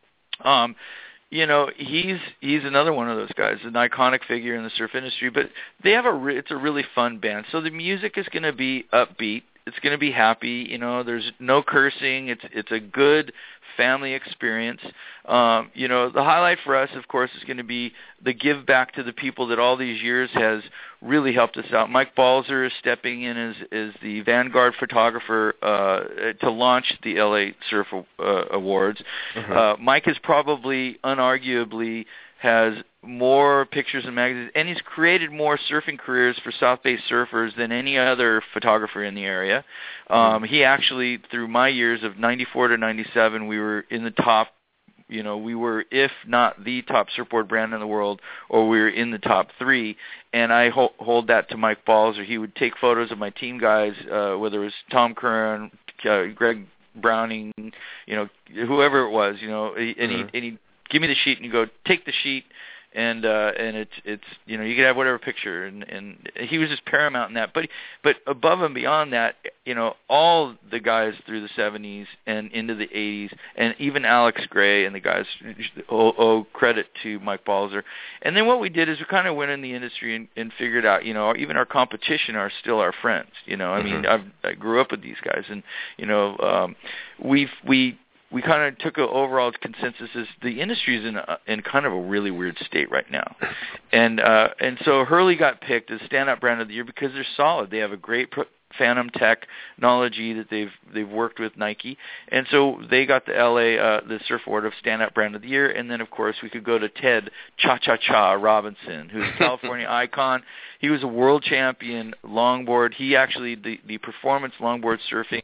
Um. You know, he's he's another one of those guys, an iconic figure in the surf industry. But they have a re- it's a really fun band. So the music is going to be upbeat. It's going to be happy. You know, there's no cursing. It's it's a good family experience. Um, you know, the highlight for us, of course, is going to be the give back to the people that all these years has really helped us out. Mike Balzer is stepping in as, as the vanguard photographer uh, to launch the L A Surf uh, Awards. Mm-hmm. Uh, Mike is probably, unarguably, has more pictures and magazines, and he's created more surfing careers for South Bay surfers than any other photographer in the area. Um, he actually, through my years of ninety-four to ninety-seven, we were in the top, you know, we were, if not the top surfboard brand in the world, or we were in the top three, and I ho- hold that to Mike Balzer. He would take photos of my team guys, uh, whether it was Tom Curran, uh, Greg Browning, you know, whoever it was, you know, and mm-hmm. he and he give me the sheet, and you go, take the sheet, and uh, and it's it's you know you could have whatever picture, and, and he was just paramount in that. But but above and beyond that, you know, all the guys through the seventies and into the eighties, and even Alex Gray and the guys owe, owe credit to Mike Balzer. And then what we did is we kind of went in the industry and, and figured out, you know, even our competition are still our friends. You know, I mean, mm-hmm. I've, I grew up with these guys, and you know, um, we've we. we kind of took an overall consensus is the industry is in a, in kind of a really weird state right now, and uh, and so Hurley got picked as standout brand of the year because they're solid. They have a great pro- Phantom technology that they've they've worked with Nike, and so they got the L A uh, the Surf Award of standout brand of the year. And then of course we could go to Ted Cha Cha Cha Robinson, who's a California icon. He was a world champion longboard. He actually the the performance longboard surfing.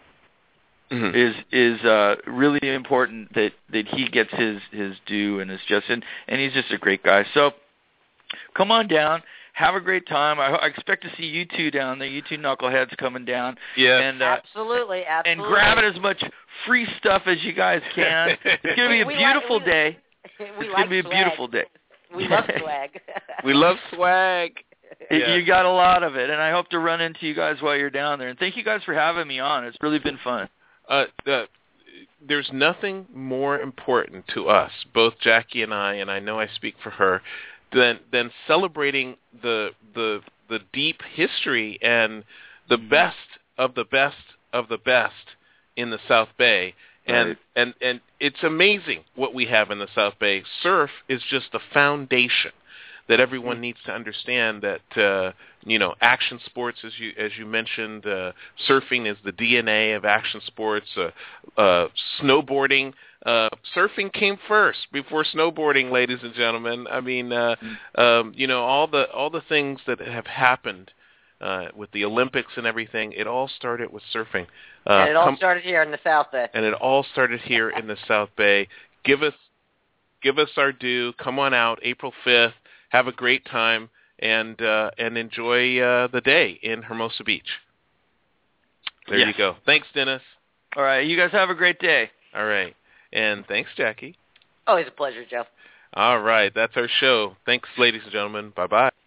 Mm-hmm. is is uh, really important that, that he gets his, his due and his just and, and he's just a great guy. So come on down, have a great time. I, I expect to see you two down there, you two knuckleheads coming down. Yeah, and, uh, absolutely, absolutely. And grabbing as much free stuff as you guys can. It's going to be a beautiful like, day. We, we it's like going to be a swag. beautiful day. We love swag. We love swag. It, yeah. You got a lot of it, and I hope to run into you guys while you're down there. And thank you guys for having me on. It's really been fun. Uh, uh, there's nothing more important to us, both Jackie and I, and I know I speak for her, than than celebrating the the the deep history and the best of the best of the best in the South Bay. And, right. and and it's amazing what we have in the South Bay. Surf is just the foundation that everyone needs to understand. That uh, you know, action sports, as you as you mentioned, uh, surfing is the D N A of action sports. Uh, uh, snowboarding, uh, surfing came first before snowboarding, ladies and gentlemen. I mean, uh, um, you know, all the all the things that have happened uh, with the Olympics and everything. It all started with surfing. Uh, and it all come, started here in the South Bay. And it all started here in the South Bay. Give us, give us our due. Come on out, April fifth. Have a great time and uh, and enjoy uh, the day in Hermosa Beach. There yes. you go. Thanks, Dennis. All right. You guys have a great day. All right. And thanks, Jackie. Always a pleasure, Joe. All right. That's our show. Thanks, ladies and gentlemen. Bye-bye.